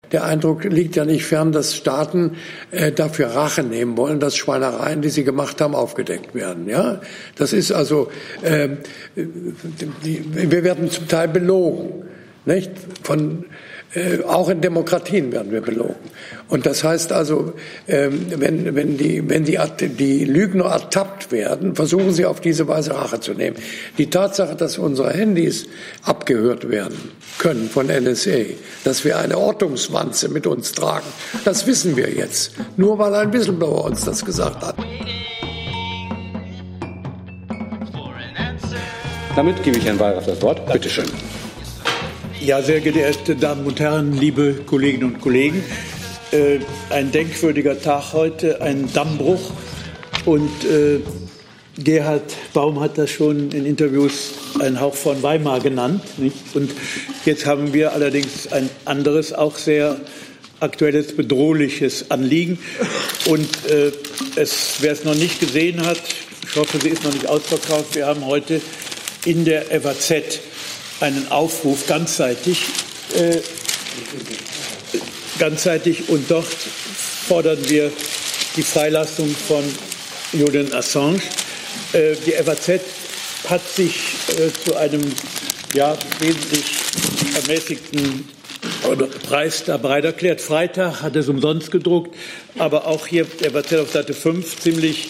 der Eindruck liegt ja nicht fern, dass Staaten dafür Rache nehmen wollen, dass Schweinereien, die sie gemacht haben, aufgedeckt werden. Ja, das ist also, wir werden zum Teil belogen, nicht? Auch in Demokratien werden wir belogen. Und das heißt also, wenn die Lügner ertappt werden, versuchen sie auf diese Weise Rache zu nehmen. Die Tatsache, dass unsere Handys abgehört werden können von NSA, dass wir eine Ortungswanze mit uns tragen, das wissen wir jetzt. Nur weil ein Whistleblower uns das gesagt hat. Damit gebe ich Herrn Wallraff das Wort. Bitte schön. Ja, sehr geehrte Damen und Herren, liebe Kolleginnen und Kollegen, ein denkwürdiger Tag heute, ein Dammbruch. Und Gerhard Baum hat das schon in Interviews einen Hauch von Weimar genannt, nicht? Und jetzt haben wir allerdings ein anderes, auch sehr aktuelles, bedrohliches Anliegen. Und wer es noch nicht gesehen hat, ich hoffe, sie ist noch nicht ausverkauft, wir haben heute in der FAZ einen Aufruf ganzseitig und dort fordern wir die Freilassung von Julian Assange. Die FAZ hat sich zu einem wesentlich ermäßigten Preis da bereit erklärt. Freitag hat es umsonst gedruckt, aber auch hier der FAZ auf Seite 5 ziemlich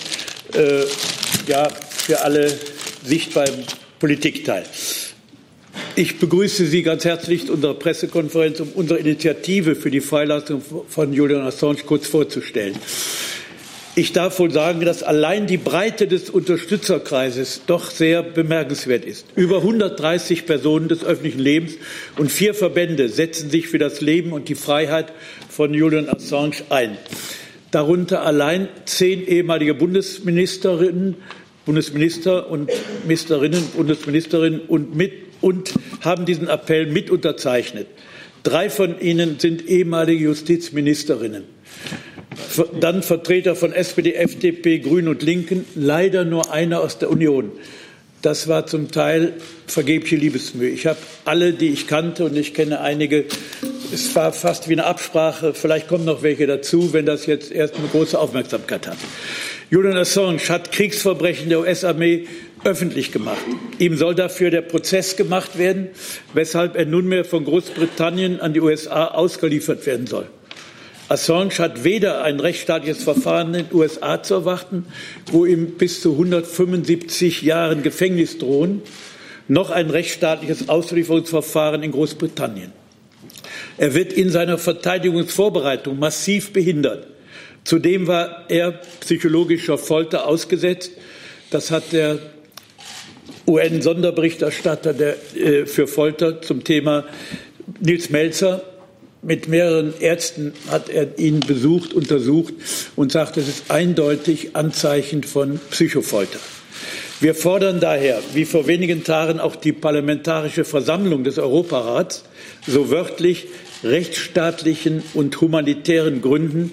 für alle sichtbar im Politikteil. Ich begrüße Sie ganz herzlich zu unserer Pressekonferenz, um unsere Initiative für die Freilassung von Julian Assange kurz vorzustellen. Ich darf wohl sagen, dass allein die Breite des Unterstützerkreises doch sehr bemerkenswert ist. Über 130 Personen des öffentlichen Lebens und 4 Verbände setzen sich für das Leben und die Freiheit von Julian Assange ein. Darunter allein 10 ehemalige Bundesminister und Bundesministerinnen und haben diesen Appell mit unterzeichnet. 3 von ihnen sind ehemalige Justizministerinnen. Dann Vertreter von SPD, FDP, Grünen und Linken, leider nur einer aus der Union. Das war zum Teil vergebliche Liebesmühe. Ich habe alle, die ich kannte, und ich kenne einige. Es war fast wie eine Absprache. Vielleicht kommen noch welche dazu, wenn das jetzt erst eine große Aufmerksamkeit hat. Julian Assange hat Kriegsverbrechen der US-Armee öffentlich gemacht. Ihm soll dafür der Prozess gemacht werden, weshalb er nunmehr von Großbritannien an die USA ausgeliefert werden soll. Assange hat weder ein rechtsstaatliches Verfahren in den USA zu erwarten, wo ihm bis zu 175 Jahren Gefängnis drohen, noch ein rechtsstaatliches Auslieferungsverfahren in Großbritannien. Er wird in seiner Verteidigungsvorbereitung massiv behindert. Zudem war er psychologischer Folter ausgesetzt. Das hat der UN-Sonderberichterstatter für Folter zum Thema Nils Melzer mit mehreren Ärzten hat er ihn besucht, untersucht und sagt, es ist eindeutig Anzeichen von Psychofolter. Wir fordern daher, wie vor wenigen Tagen auch die Parlamentarische Versammlung des Europarats, so wörtlich aus rechtsstaatlichen und humanitären Gründen,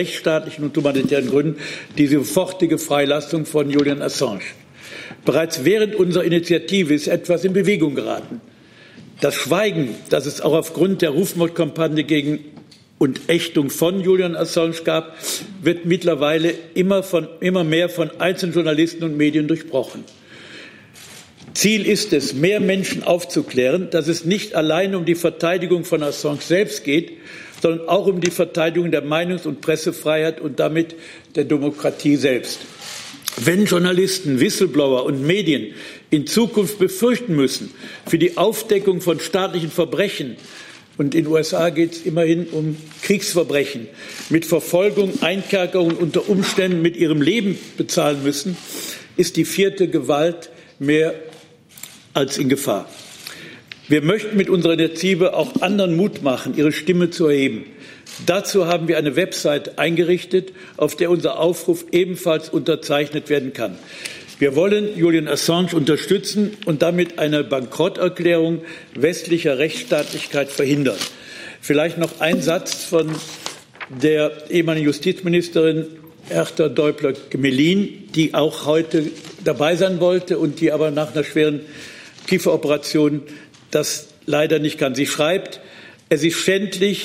die sofortige Freilassung von Julian Assange. Bereits während unserer Initiative ist etwas in Bewegung geraten. Das Schweigen, das es auch aufgrund der Rufmordkampagne gegen und Ächtung von Julian Assange gab, wird mittlerweile immer mehr von einzelnen Journalisten und Medien durchbrochen. Ziel ist es, mehr Menschen aufzuklären, dass es nicht allein um die Verteidigung von Assange selbst geht, sondern auch um die Verteidigung der Meinungs- und Pressefreiheit und damit der Demokratie selbst. Wenn Journalisten, Whistleblower und Medien in Zukunft befürchten müssen, für die Aufdeckung von staatlichen Verbrechen, und in den USA geht es immerhin um Kriegsverbrechen, mit Verfolgung, Einkerkerung und unter Umständen mit ihrem Leben bezahlen müssen, ist die 4. Gewalt mehr als in Gefahr. Wir möchten mit unserer Initiative auch anderen Mut machen, ihre Stimme zu erheben. Dazu haben wir eine Website eingerichtet, auf der unser Aufruf ebenfalls unterzeichnet werden kann. Wir wollen Julian Assange unterstützen und damit eine Bankrotterklärung westlicher Rechtsstaatlichkeit verhindern. Vielleicht noch ein Satz von der ehemaligen Justizministerin Herta Däubler-Gemelin, die auch heute dabei sein wollte und die aber nach einer schweren Kieferoperation das leider nicht kann. Sie schreibt, es ist schändlich,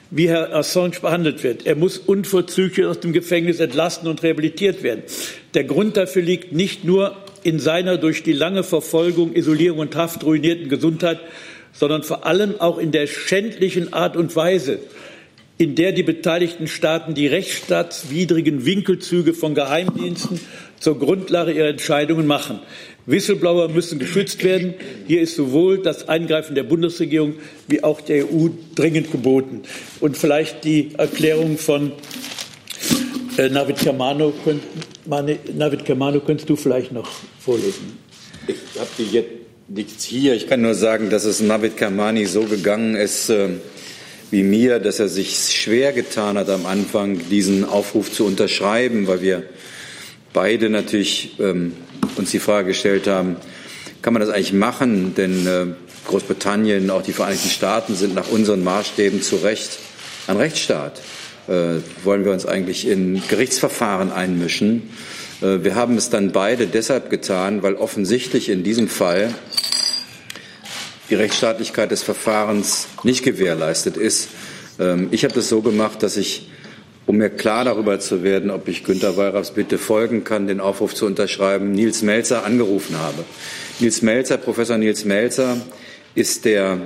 wie Herr Assange behandelt wird. Er muss unverzüglich aus dem Gefängnis entlassen und rehabilitiert werden. Der Grund dafür liegt nicht nur in seiner durch die lange Verfolgung, Isolierung und Haft ruinierten Gesundheit, sondern vor allem auch in der schändlichen Art und Weise, in der die beteiligten Staaten die rechtsstaatswidrigen Winkelzüge von Geheimdiensten zur Grundlage ihrer Entscheidungen machen. Whistleblower müssen geschützt werden. Hier ist sowohl das Eingreifen der Bundesregierung wie auch der EU dringend geboten. Und vielleicht die Erklärung von Navid Kermano. Navid Kermano, könntest du vielleicht noch vorlesen? Ich habe die jetzt nicht hier. Ich kann nur sagen, dass es Navid Kermani so gegangen ist wie mir, dass er sich schwer getan hat, am Anfang diesen Aufruf zu unterschreiben, weil wir beide natürlich uns die Frage gestellt haben, kann man das eigentlich machen? Denn Großbritannien, auch die Vereinigten Staaten sind nach unseren Maßstäben zu Recht ein Rechtsstaat. Wollen wir uns eigentlich in Gerichtsverfahren einmischen? Wir haben es dann beide deshalb getan, weil offensichtlich in diesem Fall die Rechtsstaatlichkeit des Verfahrens nicht gewährleistet ist. Ich habe das so gemacht, dass ich, um mir klar darüber zu werden, ob ich Günter Wallraffs Bitte folgen kann, den Aufruf zu unterschreiben, Nils Melzer angerufen habe. Professor Nils Melzer ist der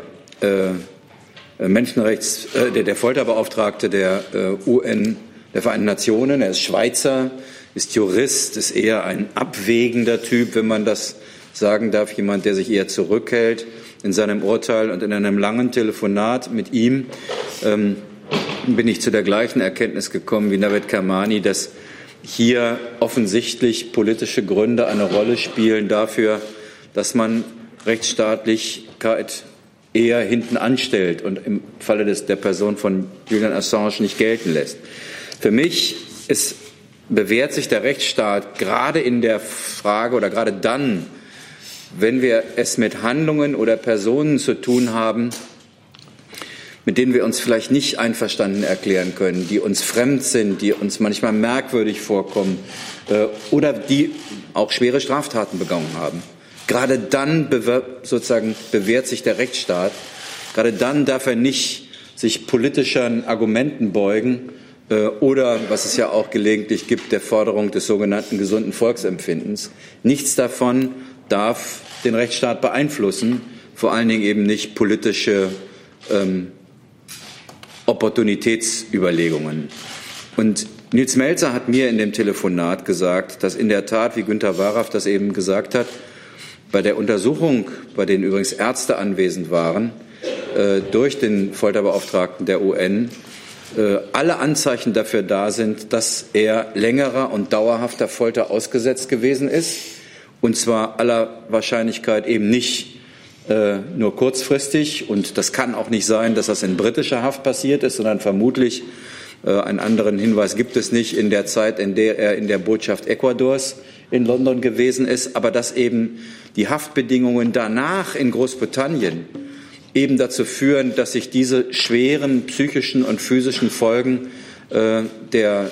der Folterbeauftragte der UN, der Vereinten Nationen. Er ist Schweizer, ist Jurist, ist eher ein abwägender Typ, wenn man das sagen darf, jemand, der sich eher zurückhält in seinem Urteil. Und in einem langen Telefonat mit ihm bin ich zu der gleichen Erkenntnis gekommen wie Navid Kermani, dass hier offensichtlich politische Gründe eine Rolle spielen dafür, dass man Rechtsstaatlichkeit eher hinten anstellt und im Falle der Person von Julian Assange nicht gelten lässt. Für mich bewährt sich der Rechtsstaat gerade in der Frage oder gerade dann, wenn wir es mit Handlungen oder Personen zu tun haben, mit denen wir uns vielleicht nicht einverstanden erklären können, die uns fremd sind, die uns manchmal merkwürdig vorkommen oder die auch schwere Straftaten begangen haben. Gerade dann bewährt sich der Rechtsstaat. Gerade dann darf er nicht sich politischen Argumenten beugen oder, was es ja auch gelegentlich gibt, der Forderung des sogenannten gesunden Volksempfindens. Nichts davon darf den Rechtsstaat beeinflussen, vor allen Dingen eben nicht politische Opportunitätsüberlegungen. Und Nils Melzer hat mir in dem Telefonat gesagt, dass in der Tat, wie Günter Wallraff das eben gesagt hat, bei der Untersuchung, bei denen übrigens Ärzte anwesend waren, durch den Folterbeauftragten der UN, alle Anzeichen dafür da sind, dass er längerer und dauerhafter Folter ausgesetzt gewesen ist, und zwar aller Wahrscheinlichkeit eben nicht nur kurzfristig, und das kann auch nicht sein, dass das in britischer Haft passiert ist, sondern vermutlich, einen anderen Hinweis gibt es nicht, in der Zeit, in der er in der Botschaft Ecuadors in London gewesen ist, aber dass eben die Haftbedingungen danach in Großbritannien eben dazu führen, dass sich diese schweren psychischen und physischen Folgen der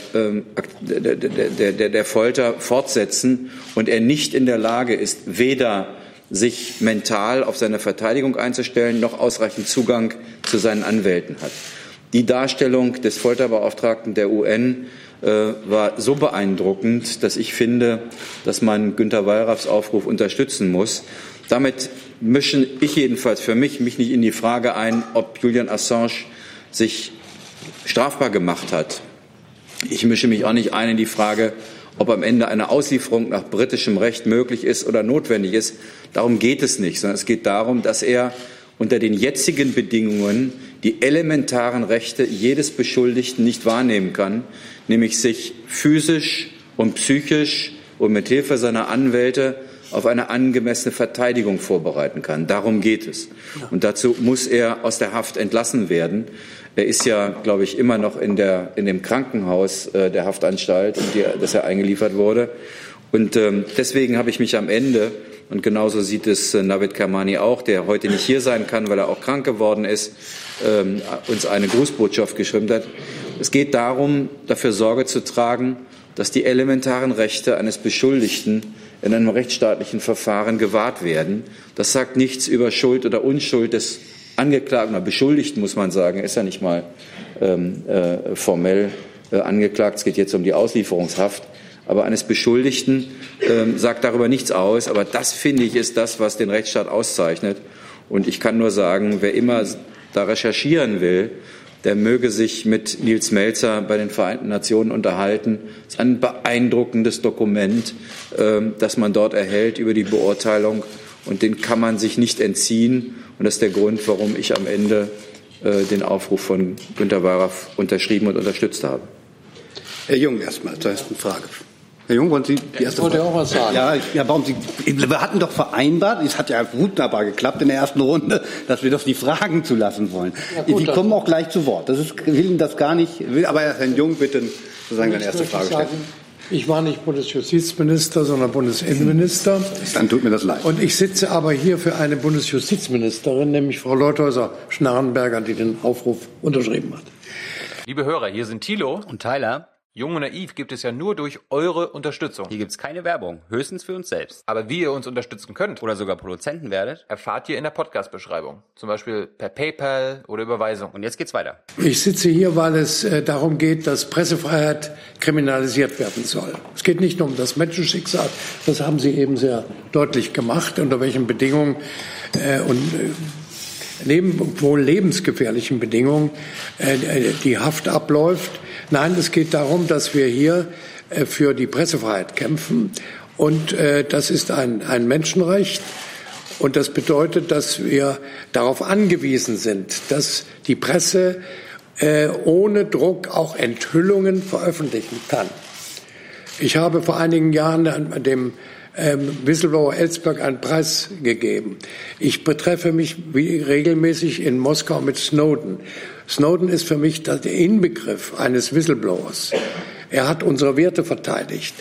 Folter fortsetzen und er nicht in der Lage ist, weder sich mental auf seine Verteidigung einzustellen, noch ausreichend Zugang zu seinen Anwälten hat. Die Darstellung des Folterbeauftragten der UN war so beeindruckend, dass ich finde, dass man Günter Wallraffs Aufruf unterstützen muss. Damit mische ich jedenfalls für mich nicht in die Frage ein, ob Julian Assange sich strafbar gemacht hat. Ich mische mich auch nicht ein in die Frage, ob am Ende eine Auslieferung nach britischem Recht möglich ist oder notwendig ist. Darum geht es nicht, sondern es geht darum, dass er unter den jetzigen Bedingungen die elementaren Rechte jedes Beschuldigten nicht wahrnehmen kann, nämlich sich physisch und psychisch und mit Hilfe seiner Anwälte auf eine angemessene Verteidigung vorbereiten kann. Darum geht es. Und dazu muss er aus der Haft entlassen werden. Er ist ja, glaube ich, immer noch in dem Krankenhaus der Haftanstalt, in das er eingeliefert wurde. Und deswegen habe ich mich am Ende, und genauso sieht es Navid Kermani auch, der heute nicht hier sein kann, weil er auch krank geworden ist, uns eine Grußbotschaft geschrieben hat. Es geht darum, dafür Sorge zu tragen, dass die elementaren Rechte eines Beschuldigten in einem rechtsstaatlichen Verfahren gewahrt werden. Das sagt nichts über Schuld oder Unschuld des Angeklagten oder Beschuldigten, muss man sagen, ist ja nicht mal formell angeklagt. Es geht jetzt um die Auslieferungshaft. Aber eines Beschuldigten sagt darüber nichts aus. Aber das, finde ich, ist das, was den Rechtsstaat auszeichnet. Und ich kann nur sagen, wer immer da recherchieren will, der möge sich mit Nils Melzer bei den Vereinten Nationen unterhalten. Es ist ein beeindruckendes Dokument, das man dort erhält über die Beurteilung. Und den kann man sich nicht entziehen. Und das ist der Grund, warum ich am Ende den Aufruf von Günter Weyraff unterschrieben und unterstützt habe. Herr Jung, erstmal zur ersten Frage. Herr Jung, wollen Sie die erste Frage? Ich wollte auch was sagen. Ja, warum wir hatten doch vereinbart, es hat ja wunderbar geklappt in der ersten Runde, dass wir doch die Fragen zulassen wollen. Ja, gut, die kommen auch gleich zu Wort. Ich will Ihnen das gar nicht, aber Herrn Jung bitte sozusagen eine erste Frage stellen. Ich war nicht Bundesjustizminister, sondern Bundesinnenminister. Dann tut mir das leid. Und ich sitze aber hier für eine Bundesjustizministerin, nämlich Frau Leuthäuser-Schnarrenberger, die den Aufruf unterschrieben hat. Liebe Hörer, hier sind Thilo und Tyler. Jung und Naiv gibt es ja nur durch eure Unterstützung. Hier gibt es keine Werbung, höchstens für uns selbst. Aber wie ihr uns unterstützen könnt oder sogar Produzenten werdet, erfahrt ihr in der Podcast-Beschreibung. Zum Beispiel per PayPal oder Überweisung. Und jetzt geht's weiter. Ich sitze hier, weil es darum geht, dass Pressefreiheit kriminalisiert werden soll. Es geht nicht nur um das Menschenschicksal, das haben Sie eben sehr deutlich gemacht, unter welchen Bedingungen wohl lebensgefährlichen Bedingungen die Haft abläuft. Nein, es geht darum, dass wir hier für die Pressefreiheit kämpfen. Und das ist ein Menschenrecht. Und das bedeutet, dass wir darauf angewiesen sind, dass die Presse ohne Druck auch Enthüllungen veröffentlichen kann. Ich habe vor einigen Jahren dem Whistleblower Ellsberg einen Preis gegeben. Ich betreffe mich regelmäßig in Moskau mit Snowden. Snowden ist für mich der Inbegriff eines Whistleblowers. Er hat unsere Werte verteidigt.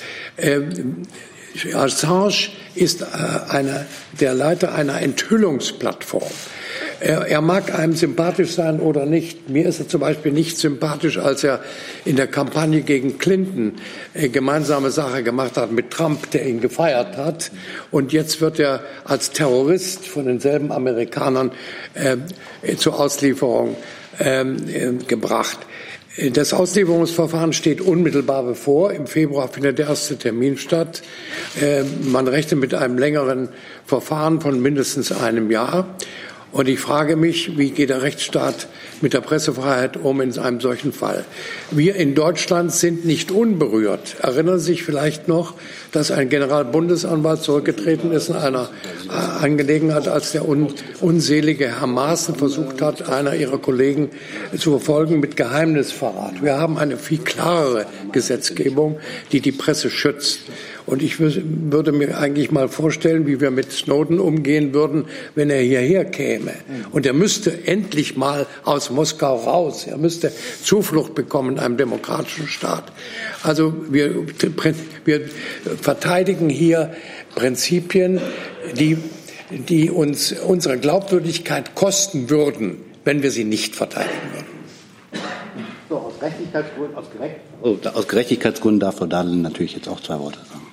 Assange ist der Leiter einer Enthüllungsplattform. Er mag einem sympathisch sein oder nicht. Mir ist er zum Beispiel nicht sympathisch, als er in der Kampagne gegen Clinton gemeinsame Sache gemacht hat mit Trump, der ihn gefeiert hat. Und jetzt wird er als Terrorist von denselben Amerikanern zur Auslieferung gebracht. Das Auslieferungsverfahren steht unmittelbar bevor. Im Februar findet der erste Termin statt. Man rechnet mit einem längeren Verfahren von mindestens einem Jahr. Und ich frage mich, wie geht der Rechtsstaat mit der Pressefreiheit um in einem solchen Fall? Wir in Deutschland sind nicht unberührt. Erinnern Sie sich vielleicht noch, dass ein Generalbundesanwalt zurückgetreten ist in einer Angelegenheit, als der unselige Herr Maaßen versucht hat, einer ihrer Kollegen zu verfolgen mit Geheimnisverrat. Wir haben eine viel klarere Gesetzgebung, die die Presse schützt. Und ich würde mir eigentlich mal vorstellen, wie wir mit Snowden umgehen würden, wenn er hierher käme. Und er müsste endlich mal aus Moskau raus. Er müsste Zuflucht bekommen in einem demokratischen Staat. Also wir verteidigen hier Prinzipien, die uns unsere Glaubwürdigkeit kosten würden, wenn wir sie nicht verteidigen würden. So, aus Gerechtigkeitsgründen darf Frau Dahlin natürlich jetzt auch 2 Worte sagen.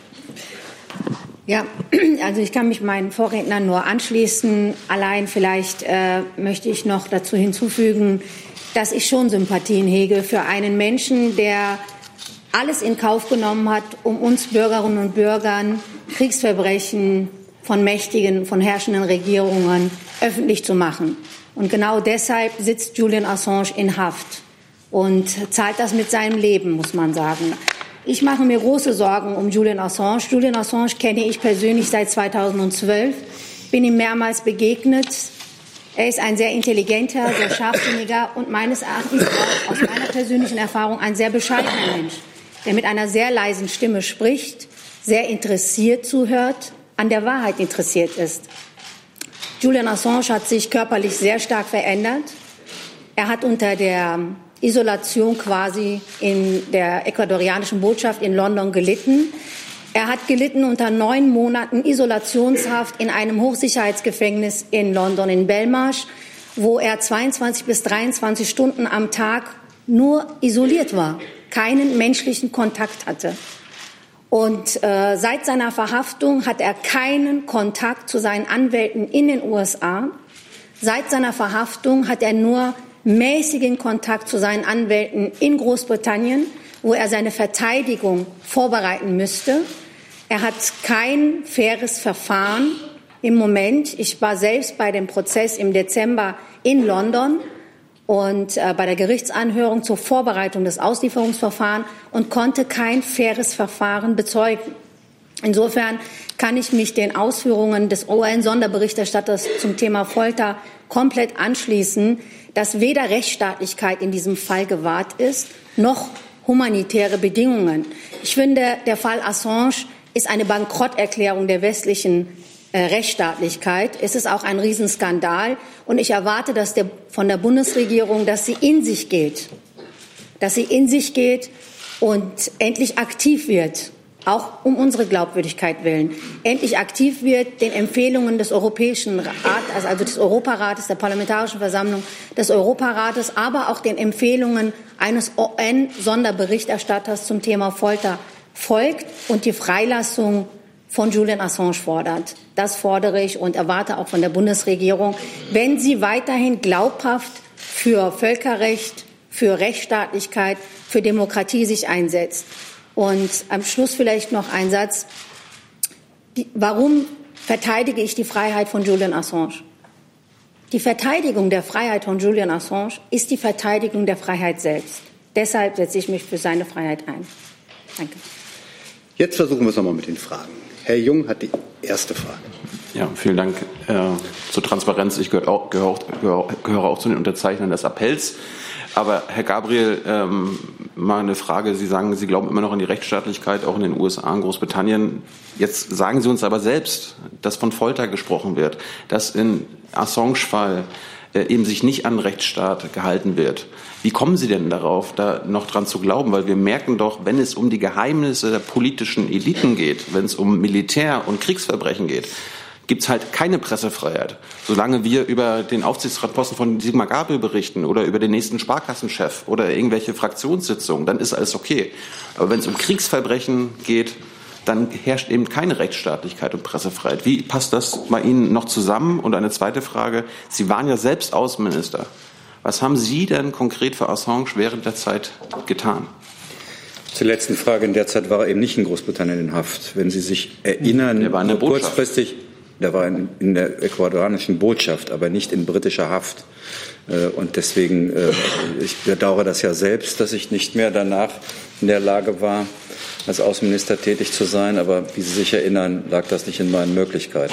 Ja, also ich kann mich meinen Vorrednern nur anschließen. Allein vielleicht möchte ich noch dazu hinzufügen, dass ich schon Sympathien hege für einen Menschen, der alles in Kauf genommen hat, um uns Bürgerinnen und Bürgern Kriegsverbrechen von mächtigen, von herrschenden Regierungen öffentlich zu machen. Und genau deshalb sitzt Julian Assange in Haft und zahlt das mit seinem Leben, muss man sagen. Ich mache mir große Sorgen um Julian Assange. Julian Assange kenne ich persönlich seit 2012, bin ihm mehrmals begegnet. Er ist ein sehr intelligenter, sehr scharfsinniger und meines Erachtens auch aus meiner persönlichen Erfahrung ein sehr bescheidener Mensch, der mit einer sehr leisen Stimme spricht, sehr interessiert zuhört, an der Wahrheit interessiert ist. Julian Assange hat sich körperlich sehr stark verändert. Er hat unter der Isolation quasi in der ecuadorianischen Botschaft in London gelitten. Er hat gelitten unter 9 Monaten Isolationshaft in einem Hochsicherheitsgefängnis in London, in Belmarsh, wo er 22 bis 23 Stunden am Tag nur isoliert war, keinen menschlichen Kontakt hatte. Und seit seiner Verhaftung hat er keinen Kontakt zu seinen Anwälten in den USA, Seit seiner Verhaftung hat er nur mäßigen Kontakt zu seinen Anwälten in Großbritannien, wo er seine Verteidigung vorbereiten müsste. Er hat kein faires Verfahren im Moment. Ich war selbst bei dem Prozess im Dezember in London und bei der Gerichtsanhörung zur Vorbereitung des Auslieferungsverfahrens und konnte kein faires Verfahren bezeugen. Insofern kann ich mich den Ausführungen des UN-Sonderberichterstatters zum Thema Folter komplett anschließen, dass weder Rechtsstaatlichkeit in diesem Fall gewahrt ist, noch humanitäre Bedingungen. Ich finde, der Fall Assange ist eine Bankrotterklärung der westlichen Rechtsstaatlichkeit. Es ist auch ein Riesenskandal. Und ich erwarte von der Bundesregierung, dass sie in sich geht und endlich aktiv wird, auch um unsere Glaubwürdigkeit willen, endlich aktiv wird, den Empfehlungen des Europäischen Rates, also des Europarates, der Parlamentarischen Versammlung des Europarates, aber auch den Empfehlungen eines UN-Sonderberichterstatters zum Thema Folter folgt und die Freilassung von Julian Assange fordert. Das fordere ich und erwarte auch von der Bundesregierung, wenn sie weiterhin glaubhaft für Völkerrecht, für Rechtsstaatlichkeit, für Demokratie sich einsetzt. Und am Schluss vielleicht noch ein Satz. Warum verteidige ich die Freiheit von Julian Assange? Die Verteidigung der Freiheit von Julian Assange ist die Verteidigung der Freiheit selbst. Deshalb setze ich mich für seine Freiheit ein. Danke. Jetzt versuchen wir es nochmal mit den Fragen. Herr Jung hat die erste Frage. Ja, vielen Dank zur Transparenz. Ich gehöre auch zu den Unterzeichnern des Appells. Aber Herr Gabriel, mal eine Frage. Sie sagen, Sie glauben immer noch an die Rechtsstaatlichkeit, auch in den USA, in Großbritannien. Jetzt sagen Sie uns aber selbst, dass von Folter gesprochen wird, dass im Assange-Fall eben sich nicht an Rechtsstaat gehalten wird. Wie kommen Sie denn darauf, da noch dran zu glauben? Weil wir merken doch, wenn es um die Geheimnisse der politischen Eliten geht, wenn es um Militär- und Kriegsverbrechen geht, gibt es halt keine Pressefreiheit. Solange wir über den Aufsichtsratposten von Sigmar Gabriel berichten oder über den nächsten Sparkassenchef oder irgendwelche Fraktionssitzungen, dann ist alles okay. Aber wenn es um Kriegsverbrechen geht, dann herrscht eben keine Rechtsstaatlichkeit und Pressefreiheit. Wie passt das bei Ihnen noch zusammen? Und eine zweite Frage. Sie waren ja selbst Außenminister. Was haben Sie denn konkret für Assange während der Zeit getan? Zur letzten Frage. In der Zeit war er eben nicht in Großbritannien in Haft. Wenn Sie sich erinnern, er war in der Botschaft. Kurzfristig, der war in der ecuadorianischen Botschaft, aber nicht in britischer Haft. Und deswegen, ich bedauere das ja selbst, dass ich nicht mehr danach in der Lage war, als Außenminister tätig zu sein. Aber wie Sie sich erinnern, lag das nicht in meinen Möglichkeiten.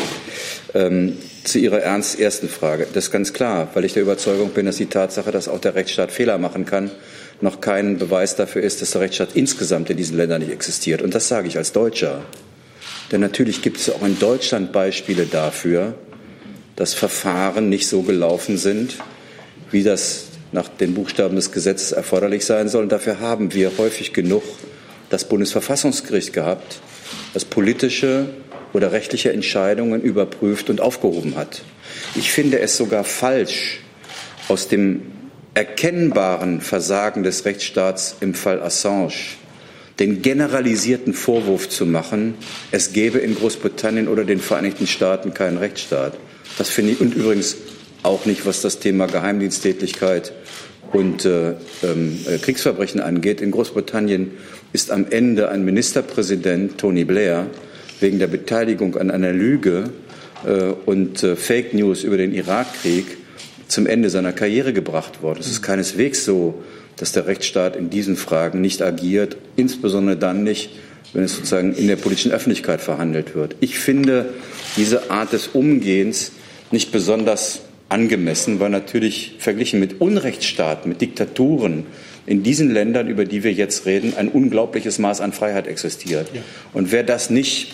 Zu Ihrer ersten Frage. Das ist ganz klar, weil ich der Überzeugung bin, dass die Tatsache, dass auch der Rechtsstaat Fehler machen kann, noch kein Beweis dafür ist, dass der Rechtsstaat insgesamt in diesen Ländern nicht existiert. Und das sage ich als Deutscher. Denn natürlich gibt es auch in Deutschland Beispiele dafür, dass Verfahren nicht so gelaufen sind, wie das nach den Buchstaben des Gesetzes erforderlich sein soll. Und dafür haben wir häufig genug das Bundesverfassungsgericht gehabt, das politische oder rechtliche Entscheidungen überprüft und aufgehoben hat. Ich finde es sogar falsch, aus dem erkennbaren Versagen des Rechtsstaats im Fall Assange den generalisierten Vorwurf zu machen, es gäbe in Großbritannien oder den Vereinigten Staaten keinen Rechtsstaat. Das finde ich, und übrigens auch nicht, was das Thema Geheimdiensttätigkeit und Kriegsverbrechen angeht. In Großbritannien ist am Ende ein Ministerpräsident, Tony Blair, wegen der Beteiligung an einer Lüge und Fake News über den Irakkrieg zum Ende seiner Karriere gebracht worden. Es ist keineswegs so, dass der Rechtsstaat in diesen Fragen nicht agiert, insbesondere dann nicht, wenn es sozusagen in der politischen Öffentlichkeit verhandelt wird. Ich finde diese Art des Umgehens nicht besonders angemessen, weil natürlich verglichen mit Unrechtsstaaten, mit Diktaturen in diesen Ländern, über die wir jetzt reden, ein unglaubliches Maß an Freiheit existiert. Ja. Und wer das nicht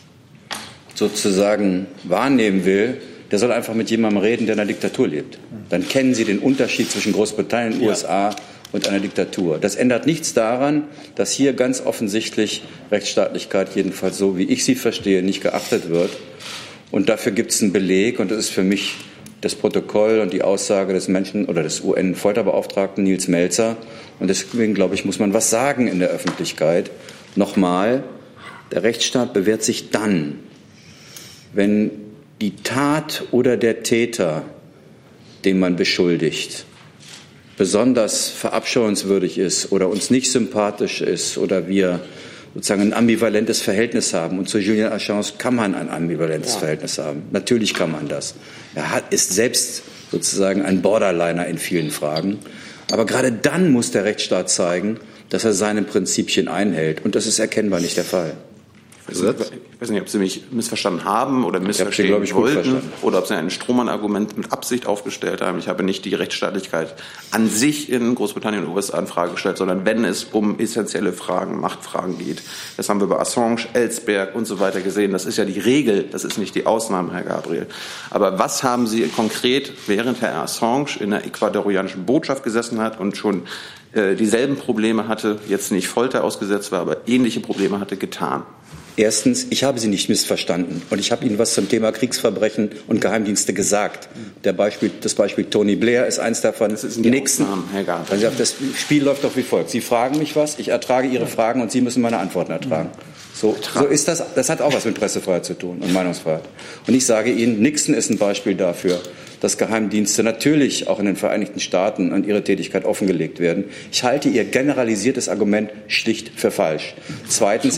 sozusagen wahrnehmen will, der soll einfach mit jemandem reden, der in einer Diktatur lebt. Dann kennen Sie den Unterschied zwischen Großbritannien, USA und einer Diktatur. Das ändert nichts daran, dass hier ganz offensichtlich Rechtsstaatlichkeit, jedenfalls so wie ich sie verstehe, nicht geachtet wird. Und dafür gibt es einen Beleg, und das ist für mich das Protokoll und die Aussage des des UN-Folterbeauftragten Nils Melzer. Und deswegen, glaube ich, muss man was sagen in der Öffentlichkeit. Nochmal, der Rechtsstaat bewährt sich dann, wenn die Tat oder der Täter den man beschuldigt, besonders verabscheuenswürdig ist oder uns nicht sympathisch ist oder wir sozusagen ein ambivalentes Verhältnis haben. Und zu Julian Assange kann man ein ambivalentes Verhältnis haben. Natürlich kann man das. Ist selbst sozusagen ein Borderliner in vielen Fragen. Aber gerade dann muss der Rechtsstaat zeigen, dass er seine Prinzipien einhält. Und das ist erkennbar nicht der Fall. Ich weiß nicht, ob Sie mich missverstanden haben oder missverstehen wollten oder ob Sie ein Strohmann-Argument mit Absicht aufgestellt haben. Ich habe nicht die Rechtsstaatlichkeit an sich in Großbritannien und USA in Frage gestellt, sondern wenn es um essentielle Fragen, Machtfragen geht. Das haben wir bei Assange, Ellsberg und so weiter gesehen. Das ist ja die Regel, das ist nicht die Ausnahme, Herr Gabriel. Aber was haben Sie konkret, während Herr Assange in der ecuadorianischen Botschaft gesessen hat und schon dieselben Probleme hatte, jetzt nicht Folter ausgesetzt war, aber ähnliche Probleme hatte, getan? Erstens, ich habe Sie nicht missverstanden und ich habe Ihnen was zum Thema Kriegsverbrechen und Geheimdienste gesagt. Das Beispiel Tony Blair ist eins davon. Das ist nächsten, Herr Gabriel. Das Spiel läuft doch wie folgt. Sie fragen mich was, ich ertrage Ihre Fragen und Sie müssen meine Antworten ertragen. So ist das. Das hat auch was mit Pressefreiheit zu tun und Meinungsfreiheit. Und ich sage Ihnen, Nixon ist ein Beispiel dafür, dass Geheimdienste natürlich auch in den Vereinigten Staaten an ihre Tätigkeit offengelegt werden. Ich halte Ihr generalisiertes Argument schlicht für falsch. Zweitens,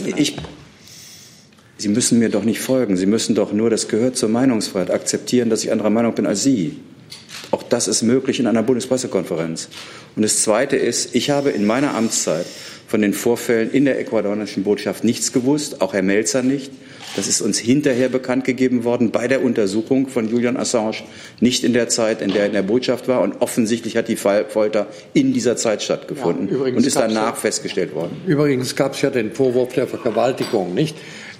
Sie müssen mir doch nicht folgen. Sie müssen doch nur, das gehört zur Meinungsfreiheit, akzeptieren, dass ich anderer Meinung bin als Sie. Auch das ist möglich in einer Bundespressekonferenz. Und das Zweite ist, ich habe in meiner Amtszeit von den Vorfällen in der ecuadorianischen Botschaft nichts gewusst, auch Herr Melzer nicht. Das ist uns hinterher bekannt gegeben worden bei der Untersuchung von Julian Assange, nicht in der Zeit, in der er in der Botschaft war. Und offensichtlich hat die Folter in dieser Zeit stattgefunden und ist danach festgestellt worden. Übrigens gab es ja den Vorwurf der Vergewaltigung, nicht?